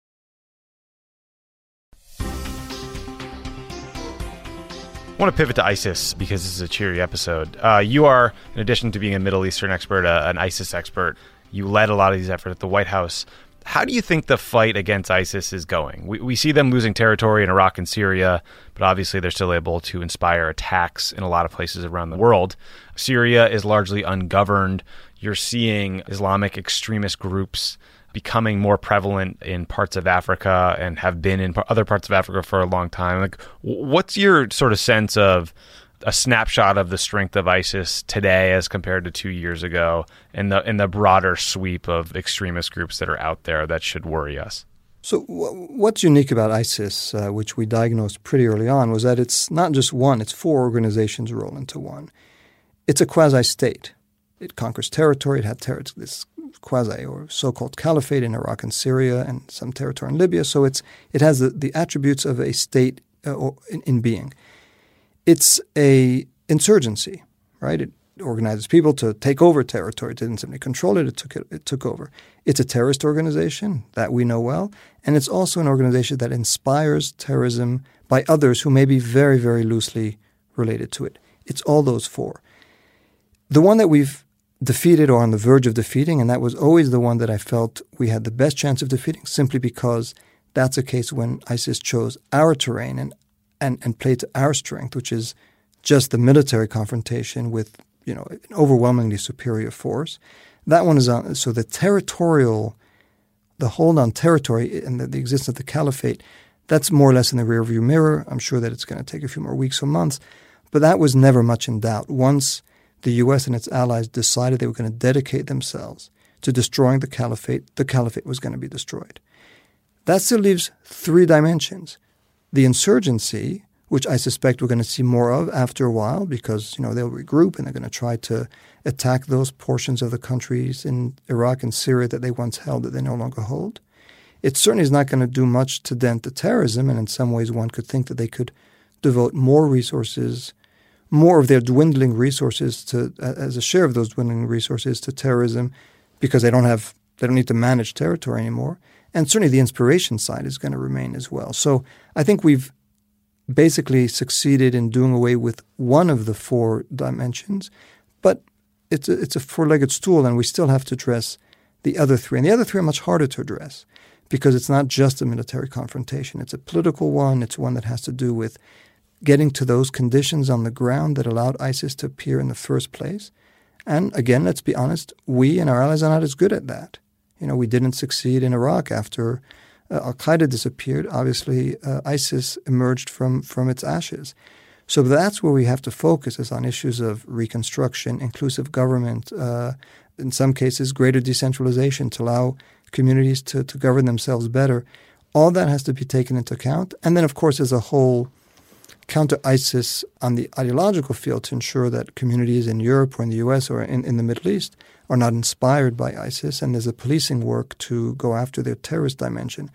I want to pivot to ISIS because this is a cheery episode. Uh, you are, in addition to being a Middle Eastern expert, uh, an ISIS expert. You led a lot of these efforts at the White House. How do you think the fight against ISIS is going? We, we see them losing territory in Iraq and Syria, but obviously they're still able to inspire attacks in a lot of places around the world. Syria is largely ungoverned. You're seeing Islamic extremist groups becoming more prevalent in parts of Africa and have been in other parts of Africa for a long time. Like, what's your sort of sense of a snapshot of the strength of ISIS today as compared to two years ago, and the in the broader sweep of extremist groups that are out there that should worry us? So w- what's unique about ISIS, uh, which we diagnosed pretty early on, was that it's not just one, it's four organizations roll into one. It's a quasi-state. It conquers territory. It had ter- this quasi or so-called caliphate in Iraq and Syria and some territory in Libya. So it's it has the, the attributes of a state uh, or in, in being. It's a insurgency, right? It organizes people to take over territory. It didn't simply control it, it took it, it took over. It's a terrorist organization that we know well, and it's also an organization that inspires terrorism by others who may be very, very loosely related to it. It's all those four. The one that we've defeated or on the verge of defeating, and that was always the one that I felt we had the best chance of defeating, simply because that's a case when ISIS chose our terrain and And, and play to our strength, which is just the military confrontation with, you know, an overwhelmingly superior force. That one is on. So the territorial, the hold on territory and the, the existence of the caliphate, that's more or less in the rearview mirror. I'm sure that it's going to take a few more weeks or months, but that was never much in doubt. Once the U S and its allies decided they were going to dedicate themselves to destroying the caliphate, the caliphate was going to be destroyed. That still leaves three dimensions. The insurgency, which I suspect we're going to see more of after a while because, you know, they'll regroup and they're going to try to attack those portions of the countries in Iraq and Syria that they once held that they no longer hold. It certainly is not going to do much to dent the terrorism, and in some ways one could think that they could devote more resources, more of their dwindling resources to, as a share of those dwindling resources to terrorism because they don't have, they don't need to manage territory anymore. And certainly the inspiration side is going to remain as well. So I think we've basically succeeded in doing away with one of the four dimensions, but it's a, it's a four-legged stool, and we still have to address the other three. And the other three are much harder to address because it's not just a military confrontation. It's a political one. It's one that has to do with getting to those conditions on the ground that allowed ISIS to appear in the first place. And again, let's be honest, we and our allies are not as good at that. You know, we didn't succeed in Iraq after uh, al-Qaeda disappeared. Obviously, uh, ISIS emerged from, from its ashes. So that's where we have to focus, is on issues of reconstruction, inclusive government, uh, in some cases greater decentralization to allow communities to, to govern themselves better. All that has to be taken into account. And then, of course, as a whole, counter ISIS on the ideological field to ensure that communities in Europe or in the U S or in, in the Middle East are not inspired by ISIS, and there's a policing work to go after their terrorist dimension.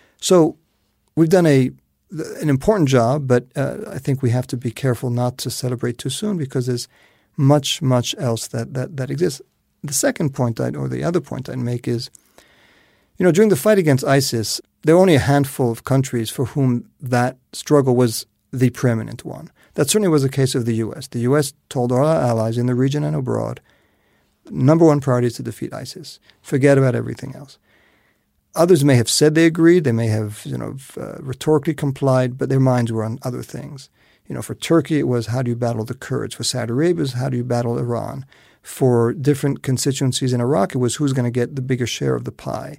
So we've done a an important job, but uh, I think we have to be careful not to celebrate too soon because there's much, much else that, that, that exists. The second point, I'd, or the other point I'd make is, you know, during the fight against ISIS, there were only a handful of countries for whom that struggle was the preeminent one. That certainly was the case of the U S. The U S told all our allies in the region and abroad, number one priority is to defeat ISIS. Forget about everything else. Others may have said they agreed. They may have, you know, uh, rhetorically complied, but their minds were on other things. You know, for Turkey, it was how do you battle the Kurds? For Saudi Arabia, it was how do you battle Iran? For different constituencies in Iraq, it was who's going to get the bigger share of the pie.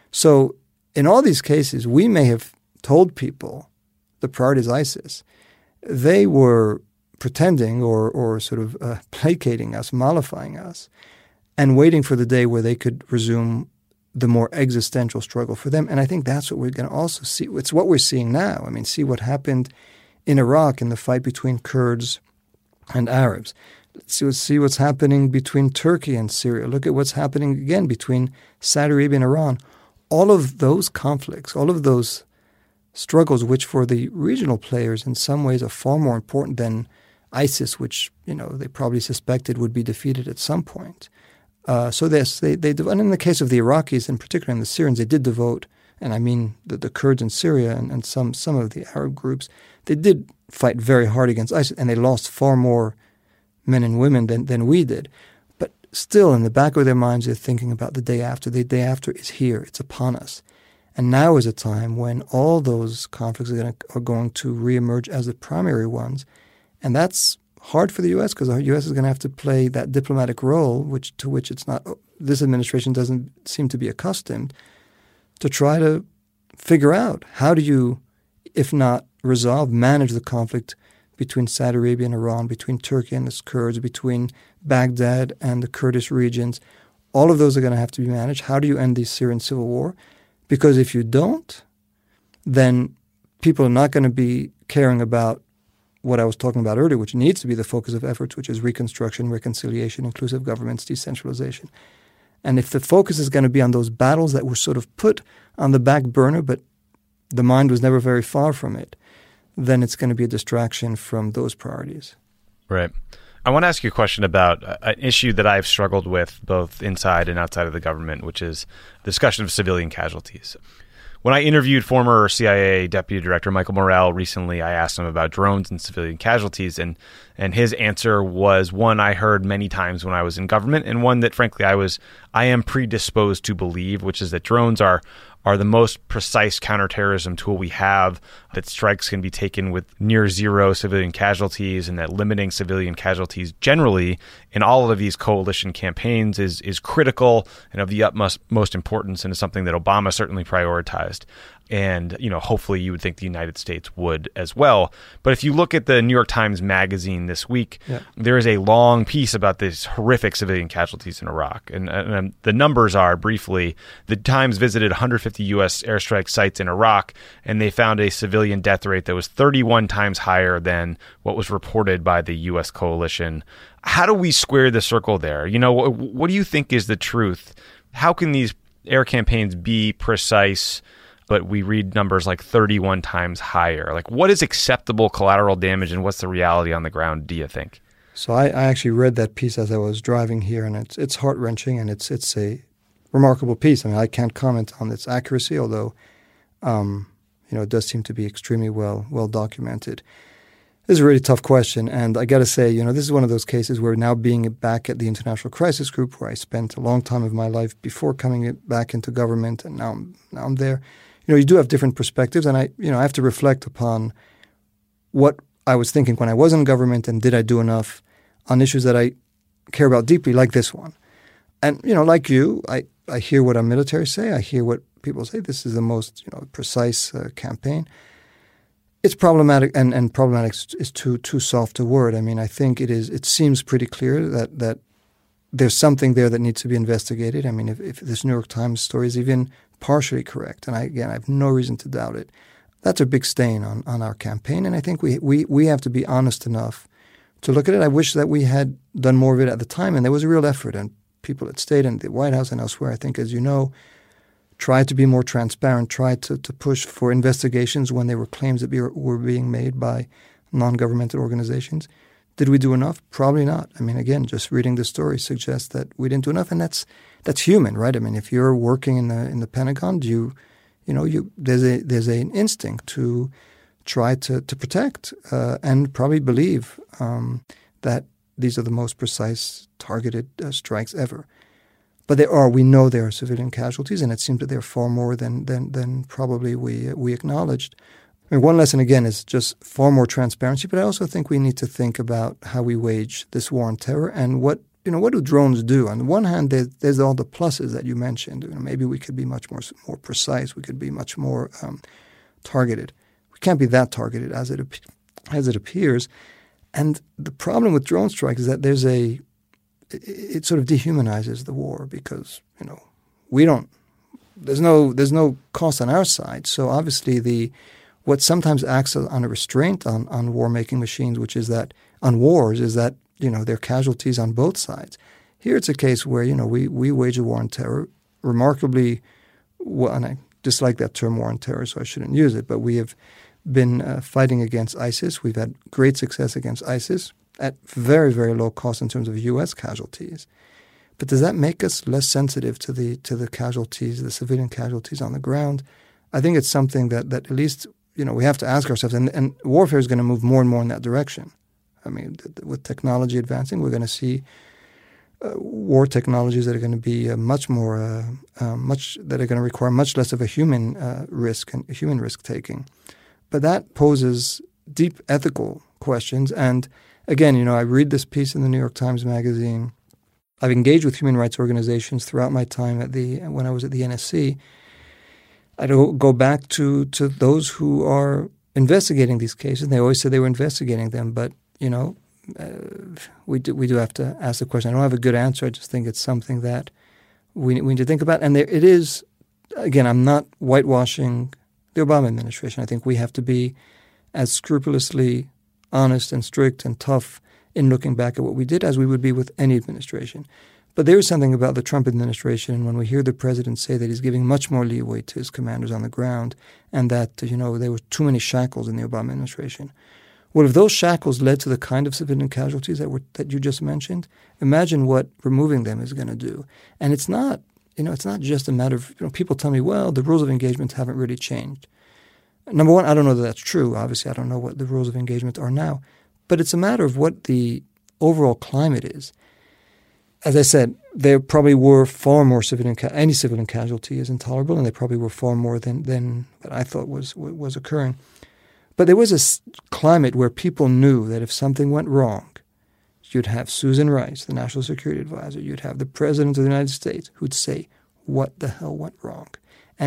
So in all these cases, we may have told people the priority is ISIS. They were pretending or, or sort of uh, placating us, mollifying us, and waiting for the day where they could resume the more existential struggle for them. And I think that's what we're going to also see. It's what we're seeing now. I mean, see what happened in Iraq in the fight between Kurds and Arabs. Let's see, let's see what's happening between Turkey and Syria. Look at what's happening again between Saudi Arabia and Iran. All of those conflicts, all of those struggles, which for the regional players in some ways are far more important than ISIS, which, you know, they probably suspected would be defeated at some point. Uh, so this, they, they, and in the case of the Iraqis, in particular, and the Syrians, they did devote, and I mean the, the Kurds in Syria and, and some some of the Arab groups, they did fight very hard against ISIS, and they lost far more men and women than, than we did. But still, in the back of their minds, they're thinking about the day after. The day after is here. It's upon us. And now is a time when all those conflicts are, gonna, are going to reemerge as the primary ones. And that's hard for the U S because the U S is going to have to play that diplomatic role, which to which it's not, this administration doesn't seem to be accustomed, to try to figure out how do you, if not resolve, manage the conflict between Saudi Arabia and Iran, between Turkey and the Kurds, between Baghdad and the Kurdish regions. All of those are going to have to be managed. How do you end the Syrian civil war? Because if you don't, then people are not going to be caring about what I was talking about earlier, which needs to be the focus of efforts, which is reconstruction, reconciliation, inclusive governments, decentralization. And if the focus is going to be on those battles that were sort of put on the back burner, but the mind was never very far from it, then it's going to be a distraction from those priorities. Right. I want to ask you a question about an issue that I've struggled with both inside and outside of the government, which is the discussion of civilian casualties. When I interviewed former C I A Deputy Director Michael Morrell recently, I asked him about drones and civilian casualties, and and his answer was one I heard many times when I was in government, and one that, frankly, I was I am predisposed to believe, which is that drones are are the most precise counterterrorism tool we have, that strikes can be taken with near zero civilian casualties, and that limiting civilian casualties generally in all of these coalition campaigns is is critical and of the utmost most importance, and is something that Obama certainly prioritized. And, you know, hopefully you would think the United States would as well. But if you look at the New York Times Magazine this week, yeah. there is a long piece about these horrific civilian casualties in Iraq. And, and the numbers are, briefly, the Times visited one hundred fifty U S airstrike sites in Iraq, and they found a civilian death rate that was thirty-one times higher than what was reported by the U S coalition. How do we square the circle there? You know, what, what do you think is the truth? How can these air campaigns be precise, but we read numbers like thirty-one times higher? Like, what is acceptable collateral damage and what's the reality on the ground, do you think? So I, I actually read that piece as I was driving here, and it's it's heart-wrenching, and it's it's a remarkable piece. I mean, I can't comment on its accuracy, although um, you know, it does seem to be extremely well well documented. This is a really tough question, and I got to say, you know, this is one of those cases where now being back at the International Crisis Group, where I spent a long time of my life before coming back into government, and now I'm, now I'm there, you know, you do have different perspectives, and I, you know, I have to reflect upon what I was thinking when I was in government, and did I do enough on issues that I care about deeply, like this one. And, you know, like you, I, I hear what our military say, I hear what people say, this is the most, you know, precise uh, campaign. It's problematic, and, and problematic is too too soft a word. I mean, I think it is. It seems pretty clear that, that there's something there that needs to be investigated. I mean, if, if this New York Times story is even partially correct, and I, again, I have no reason to doubt it, that's a big stain on, on our campaign. And I think we, we, we have to be honest enough to look at it. I wish that we had done more of it at the time, and there was a real effort. And people at State and the White House and elsewhere, I think, as you know, tried to be more transparent, tried to, to push for investigations when there were claims that be, were being made by non-governmental organizations. Did we do enough? Probably not. I mean, again, just reading the story suggests that we didn't do enough, and that's that's human, right? I mean, if you're working in the in the Pentagon, do you, you know, you there's a there's an instinct to try to to protect uh, and probably believe um, that these are the most precise targeted uh, strikes ever. But there are, we know there are civilian casualties, and it seems that there are far more than than, than probably we we acknowledged. I mean, one lesson, again, is just far more transparency, but I also think we need to think about how we wage this war on terror and what, you know, what do drones do? On the one hand, there's, there's all the pluses that you mentioned. You know, maybe we could be much more more precise. We could be much more um, targeted. We can't be that targeted as it as it appears. And the problem with drone strikes is that there's a it sort of dehumanizes the war because, you know, we don't, there's no, there's no cost on our side. So obviously the, what sometimes acts on a restraint on, on war-making machines, which is that, on wars, is that, you know, there are casualties on both sides. Here it's a case where, you know, we, we wage a war on terror remarkably, well, and I dislike that term war on terror, so I shouldn't use it, but we have been uh, fighting against ISIS. We've had great success against ISIS at very, very low cost in terms of U S casualties. But does that make us less sensitive to the to the casualties, the civilian casualties on the ground? I think it's something that, that at least, you know, we have to ask ourselves, and, and warfare is going to move more and more in that direction. I mean, th- th- with technology advancing, we're going to see uh, war technologies that are going to be uh, much more, uh, uh, much that are going to require much less of a human uh, risk and human risk taking. But that poses deep ethical questions. And again, you know, I read this piece in the New York Times Magazine. I've engaged with human rights organizations throughout my time at the when I was at the N S C. I go back to, to those who are investigating these cases. They always said they were investigating them, but you know, uh, we do we do have to ask the question. I don't have a good answer. I just think it's something that we, we need to think about. And there, it is, again, I'm not whitewashing the Obama administration. I think we have to be as scrupulously honest and strict and tough in looking back at what we did as we would be with any administration. But there is something about the Trump administration, and when we hear the president say that he's giving much more leeway to his commanders on the ground and that, you know, there were too many shackles in the Obama administration. Well, if those shackles led to the kind of civilian casualties that were that you just mentioned, imagine what removing them is going to do. And it's not, you know, it's not just a matter of, you know, people tell me, well, the rules of engagement haven't really changed. Number one, I don't know that that's true. Obviously, I don't know what the rules of engagement are now. But it's a matter of what the overall climate is. As I said, there probably were far more civilian ca- any civilian casualty is intolerable, and there probably were far more than than what I thought was was occurring. But there was a climate where people knew that if something went wrong, you'd have Susan Rice, the National Security Advisor, you'd have the President of the United States who'd say, what the hell went wrong? And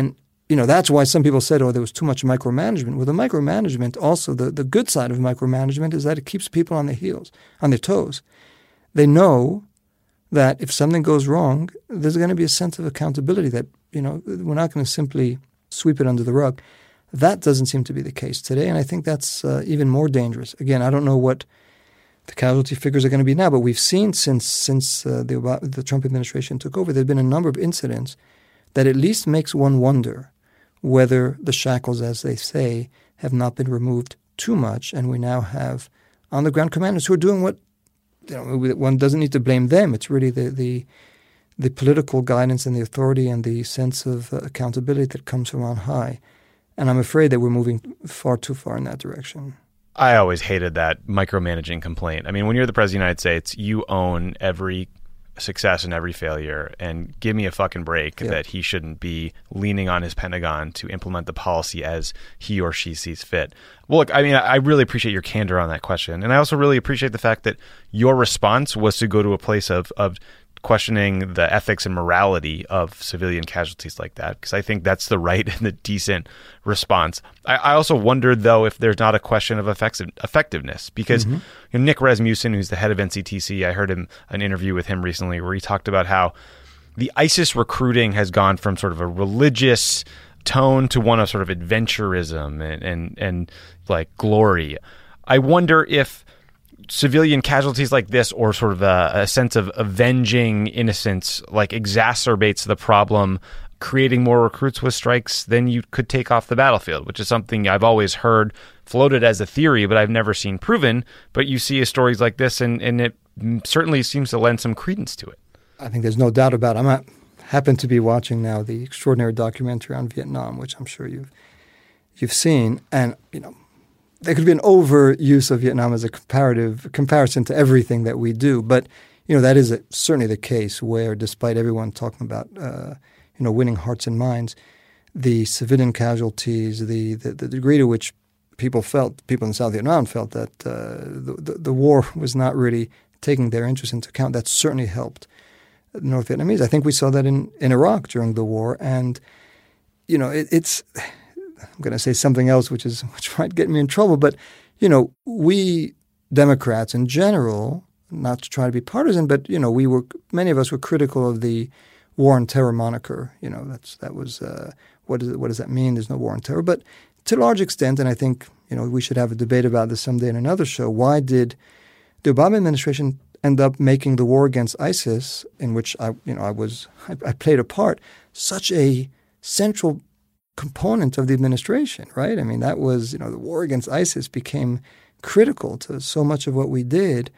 you know, that's why some people said, oh, there was too much micromanagement. Well, the micromanagement also, the, the good side of micromanagement is that it keeps people on their heels, on their toes. They know that if something goes wrong, there's going to be a sense of accountability that, you know, we're not going to simply sweep it under the rug. That doesn't seem to be the case today, and I think that's uh, even more dangerous. Again, I don't know what the casualty figures are going to be now, but we've seen since since uh, the, the Trump administration took over, there have been a number of incidents that at least makes one wonder whether the shackles, as they say, have not been removed too much, and we now have on-the-ground commanders who are doing what, you know, one doesn't need to blame them. It's really the the, the political guidance and the authority and the sense of uh, accountability that comes from on high. And I'm afraid that we're moving far too far in that direction. I always hated that micromanaging complaint. I mean, when you're the president of the United States, you own every success and every failure, and give me a fucking break yeah. that he shouldn't be leaning on his Pentagon to implement the policy as he or she sees fit. Well, look, I mean, I really appreciate your candor on that question. And I also really appreciate the fact that your response was to go to a place of, of questioning the ethics and morality of civilian casualties like that, because I think that's the right and the decent response. I, I also wondered, though, if there's not a question of effective, effectiveness, because mm-hmm. you know, Nick Rasmussen, who's the head of N C T C, I heard him an interview with him recently where he talked about how the ISIS recruiting has gone from sort of a religious tone to one of sort of adventurism and and, and like glory. I wonder if civilian casualties like this, or sort of a, a sense of avenging innocence, like exacerbates the problem, creating more recruits with strikes than you could take off the battlefield, which is something I've always heard floated as a theory, but I've never seen proven. But you see stories like this, and, and it certainly seems to lend some credence to it. I think there's no doubt about it. I'm not, happen to be watching now the extraordinary documentary on Vietnam, which I'm sure you've you've seen, and you know, there could be an overuse of Vietnam as a comparative comparison to everything that we do. But, you know, that is a, certainly the case where, despite everyone talking about, uh, you know, winning hearts and minds, the civilian casualties, the, the, the degree to which people felt, people in South Vietnam felt that uh, the, the, the war was not really taking their interests into account, that certainly helped North Vietnamese. I think we saw that in, in Iraq during the war. And, you know, it, it's... I'm going to say something else which is which might get me in trouble, but, you know, we Democrats in general, not to try to be partisan, but, you know, we were, many of us were critical of the war on terror moniker. You know, that's, that was, uh, what, is it, what does that mean? There's no war on terror. But to a large extent, and I think, you know, we should have a debate about this someday in another show, why did the Obama administration end up making the war against ISIS, in which I, you know, I was, I, I played a part, such a central component of the administration, right? I mean, that was, you know, the war against ISIS became critical to so much of what we did.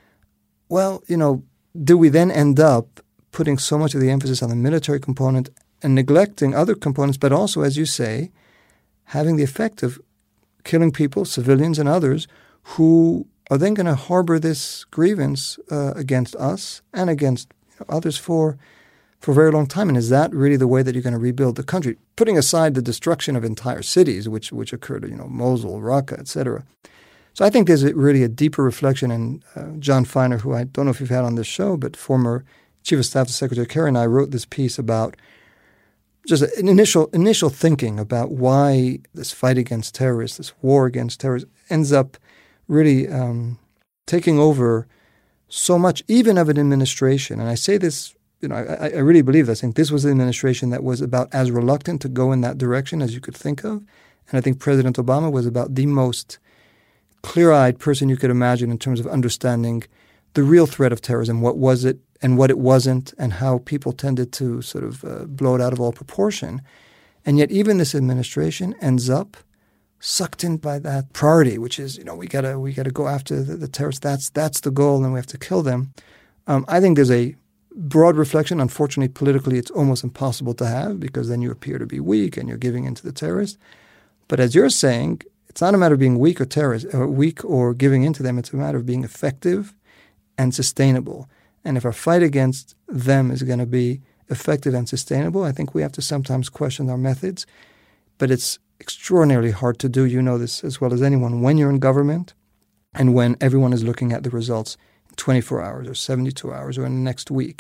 Well, you know, do we then end up putting so much of the emphasis on the military component and neglecting other components, but also, as you say, having the effect of killing people, civilians and others, who are then going to harbor this grievance uh, against us and against you know, others for for a very long time? And is that really the way that you're going to rebuild the country? Putting aside the destruction of entire cities, which which occurred, you know, Mosul, Raqqa, et cetera. So I think there's a, really a deeper reflection. And uh, John Feiner, who I don't know if you've had on this show, but former Chief of Staff to Secretary Kerry, and I wrote this piece about just an initial initial thinking about why this fight against terrorists, this war against terrorists, ends up really um, taking over so much, even of an administration. And I say this, you know, I, I really believe this. I think this was the administration that was about as reluctant to go in that direction as you could think of. And I think President Obama was about the most clear-eyed person you could imagine in terms of understanding the real threat of terrorism, what was it and what it wasn't, and how people tended to sort of uh, blow it out of all proportion. And yet even this administration ends up sucked in by that priority, which is, you know, we gotta we gotta go after the, the terrorists. That's that's the goal, and we have to kill them. Um, I think there's a broad reflection. Unfortunately, politically, it's almost impossible to have, because then you appear to be weak and you're giving in to the terrorists. But as you're saying, it's not a matter of being weak or terrorist, or weak or giving in to them. It's a matter of being effective and sustainable. And if our fight against them is going to be effective and sustainable, I think we have to sometimes question our methods. But it's extraordinarily hard to do. You know this as well as anyone, when you're in government and when everyone is looking at the results in twenty-four hours or seventy-two hours or in the next week.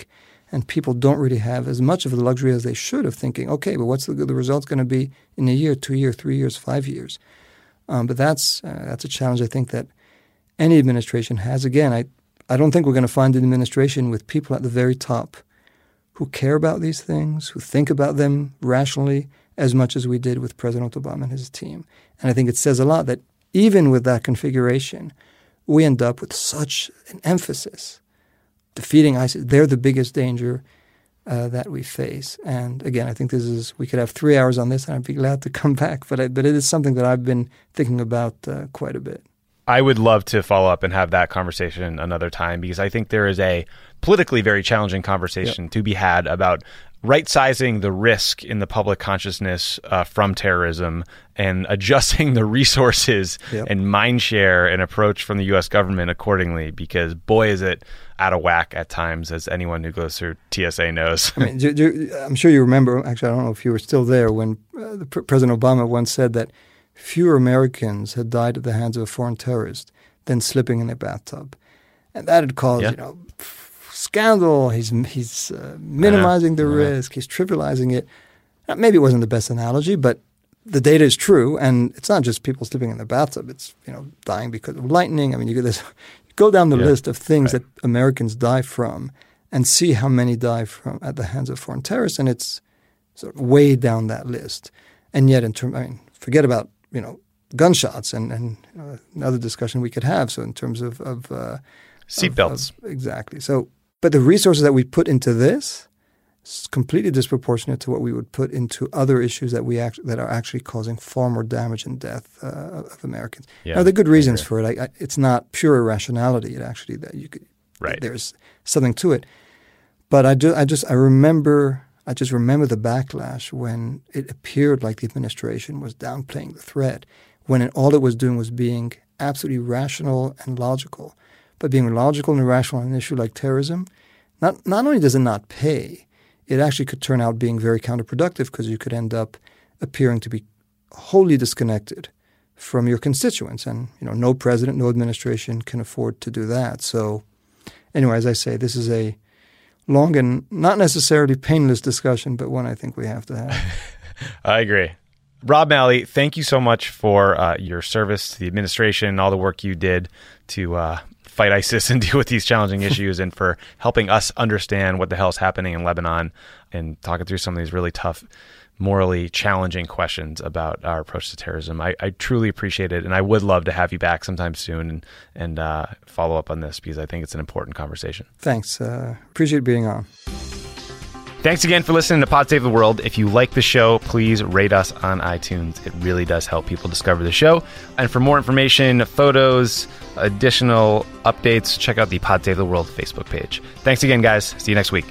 And people don't really have as much of the luxury as they should of thinking, okay, but what's the, the results going to be in a year, two years, three years, five years? Um, but that's uh, that's a challenge I think that any administration has. Again, I, I don't think we're going to find an administration with people at the very top who care about these things, who think about them rationally as much as we did with President Obama and his team. And I think it says a lot that even with that configuration, we end up with such an emphasis. Defeating ISIS, they're the biggest danger uh, that we face. And again, I think this is, we could have three hours on this and I'd be glad to come back, but I, but it is something that I've been thinking about uh, quite a bit. I would love to follow up and have that conversation another time, because I think there is a politically very challenging conversation yep. to be had about right-sizing the risk in the public consciousness uh, from terrorism and adjusting the resources yep. and mind share and approach from the U S government accordingly, because boy, is it out of whack at times, as anyone who goes through T S A knows. I mean, do, do, I'm sure you remember, actually, I don't know if you were still there, when uh, the, President Obama once said that fewer Americans had died at the hands of a foreign terrorist than slipping in a bathtub. And that had caused, yeah. you know, scandal. He's he's uh, minimizing the risk. He's trivializing it. Now, maybe it wasn't the best analogy, but the data is true. And it's not just people slipping in the bathtub. It's, you know, dying because of lightning. I mean, you could this, go down the yeah. list of things right. that Americans die from and see how many die from at the hands of foreign terrorists. And it's sort of way down that list. And yet, in terms, I mean, forget about, you know, gunshots and, and you know, another discussion we could have. So in terms of, of uh, seatbelts. Exactly. So, but the resources that we put into this is completely disproportionate to what we would put into other issues that we act, that are actually causing far more damage and death uh, of Americans. Yeah, now, there are good reasons for it. I, I, it's not pure irrationality. It actually that you could. Right. There's something to it. But I just, I just, I remember. I just remember the backlash when it appeared like the administration was downplaying the threat, when it, all it was doing was being absolutely rational and logical. But being logical and irrational on an issue like terrorism, not not only does it not pay, it actually could turn out being very counterproductive, because you could end up appearing to be wholly disconnected from your constituents. And you know, no president, no administration can afford to do that. So anyway, as I say, this is a long and not necessarily painless discussion, but one I think we have to have. I agree. Rob Malley, thank you so much for uh, your service to the administration, all the work you did to uh, fight ISIS and deal with these challenging issues, and for helping us understand what the hell is happening in Lebanon and talking through some of these really tough, morally challenging questions about our approach to terrorism. I, I truly appreciate it, and I would love to have you back sometime soon and, and uh, follow up on this, because I think it's an important conversation. Thanks. Uh, appreciate being on. Thanks again for listening to Pod Save the World. If you like the show, please rate us on iTunes. It really does help people discover the show. And for more information, photos, additional updates, check out the Pod Save the World Facebook page. Thanks again, guys. See you next week.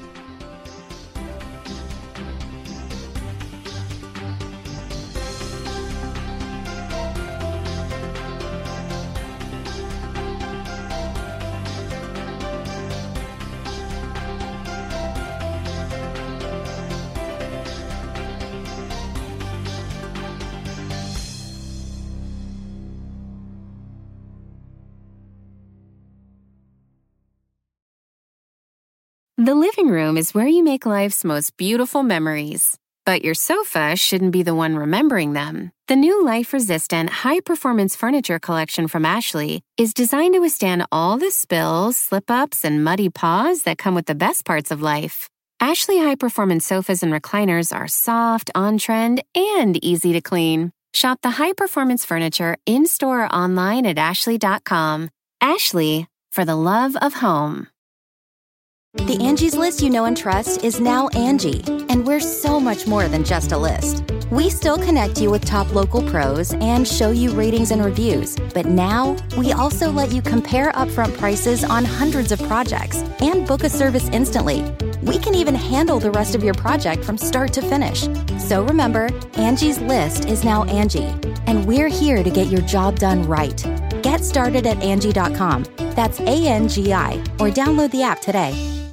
The living room is where you make life's most beautiful memories. But your sofa shouldn't be the one remembering them. The new life-resistant, high-performance furniture collection from Ashley is designed to withstand all the spills, slip-ups, and muddy paws that come with the best parts of life. Ashley high-performance sofas and recliners are soft, on-trend, and easy to clean. Shop the high-performance furniture in-store or online at ashley dot com. Ashley, for the love of home. The Angie's List you know and trust is now Angie, and we're so much more than just a list. We still connect you with top local pros and show you ratings and reviews, but now we also let you compare upfront prices on hundreds of projects and book a service instantly. We can even handle the rest of your project from start to finish. So remember, Angie's List is now Angie, and we're here to get your job done right. Get started at Angie dot com. That's A N G I, or download the app today.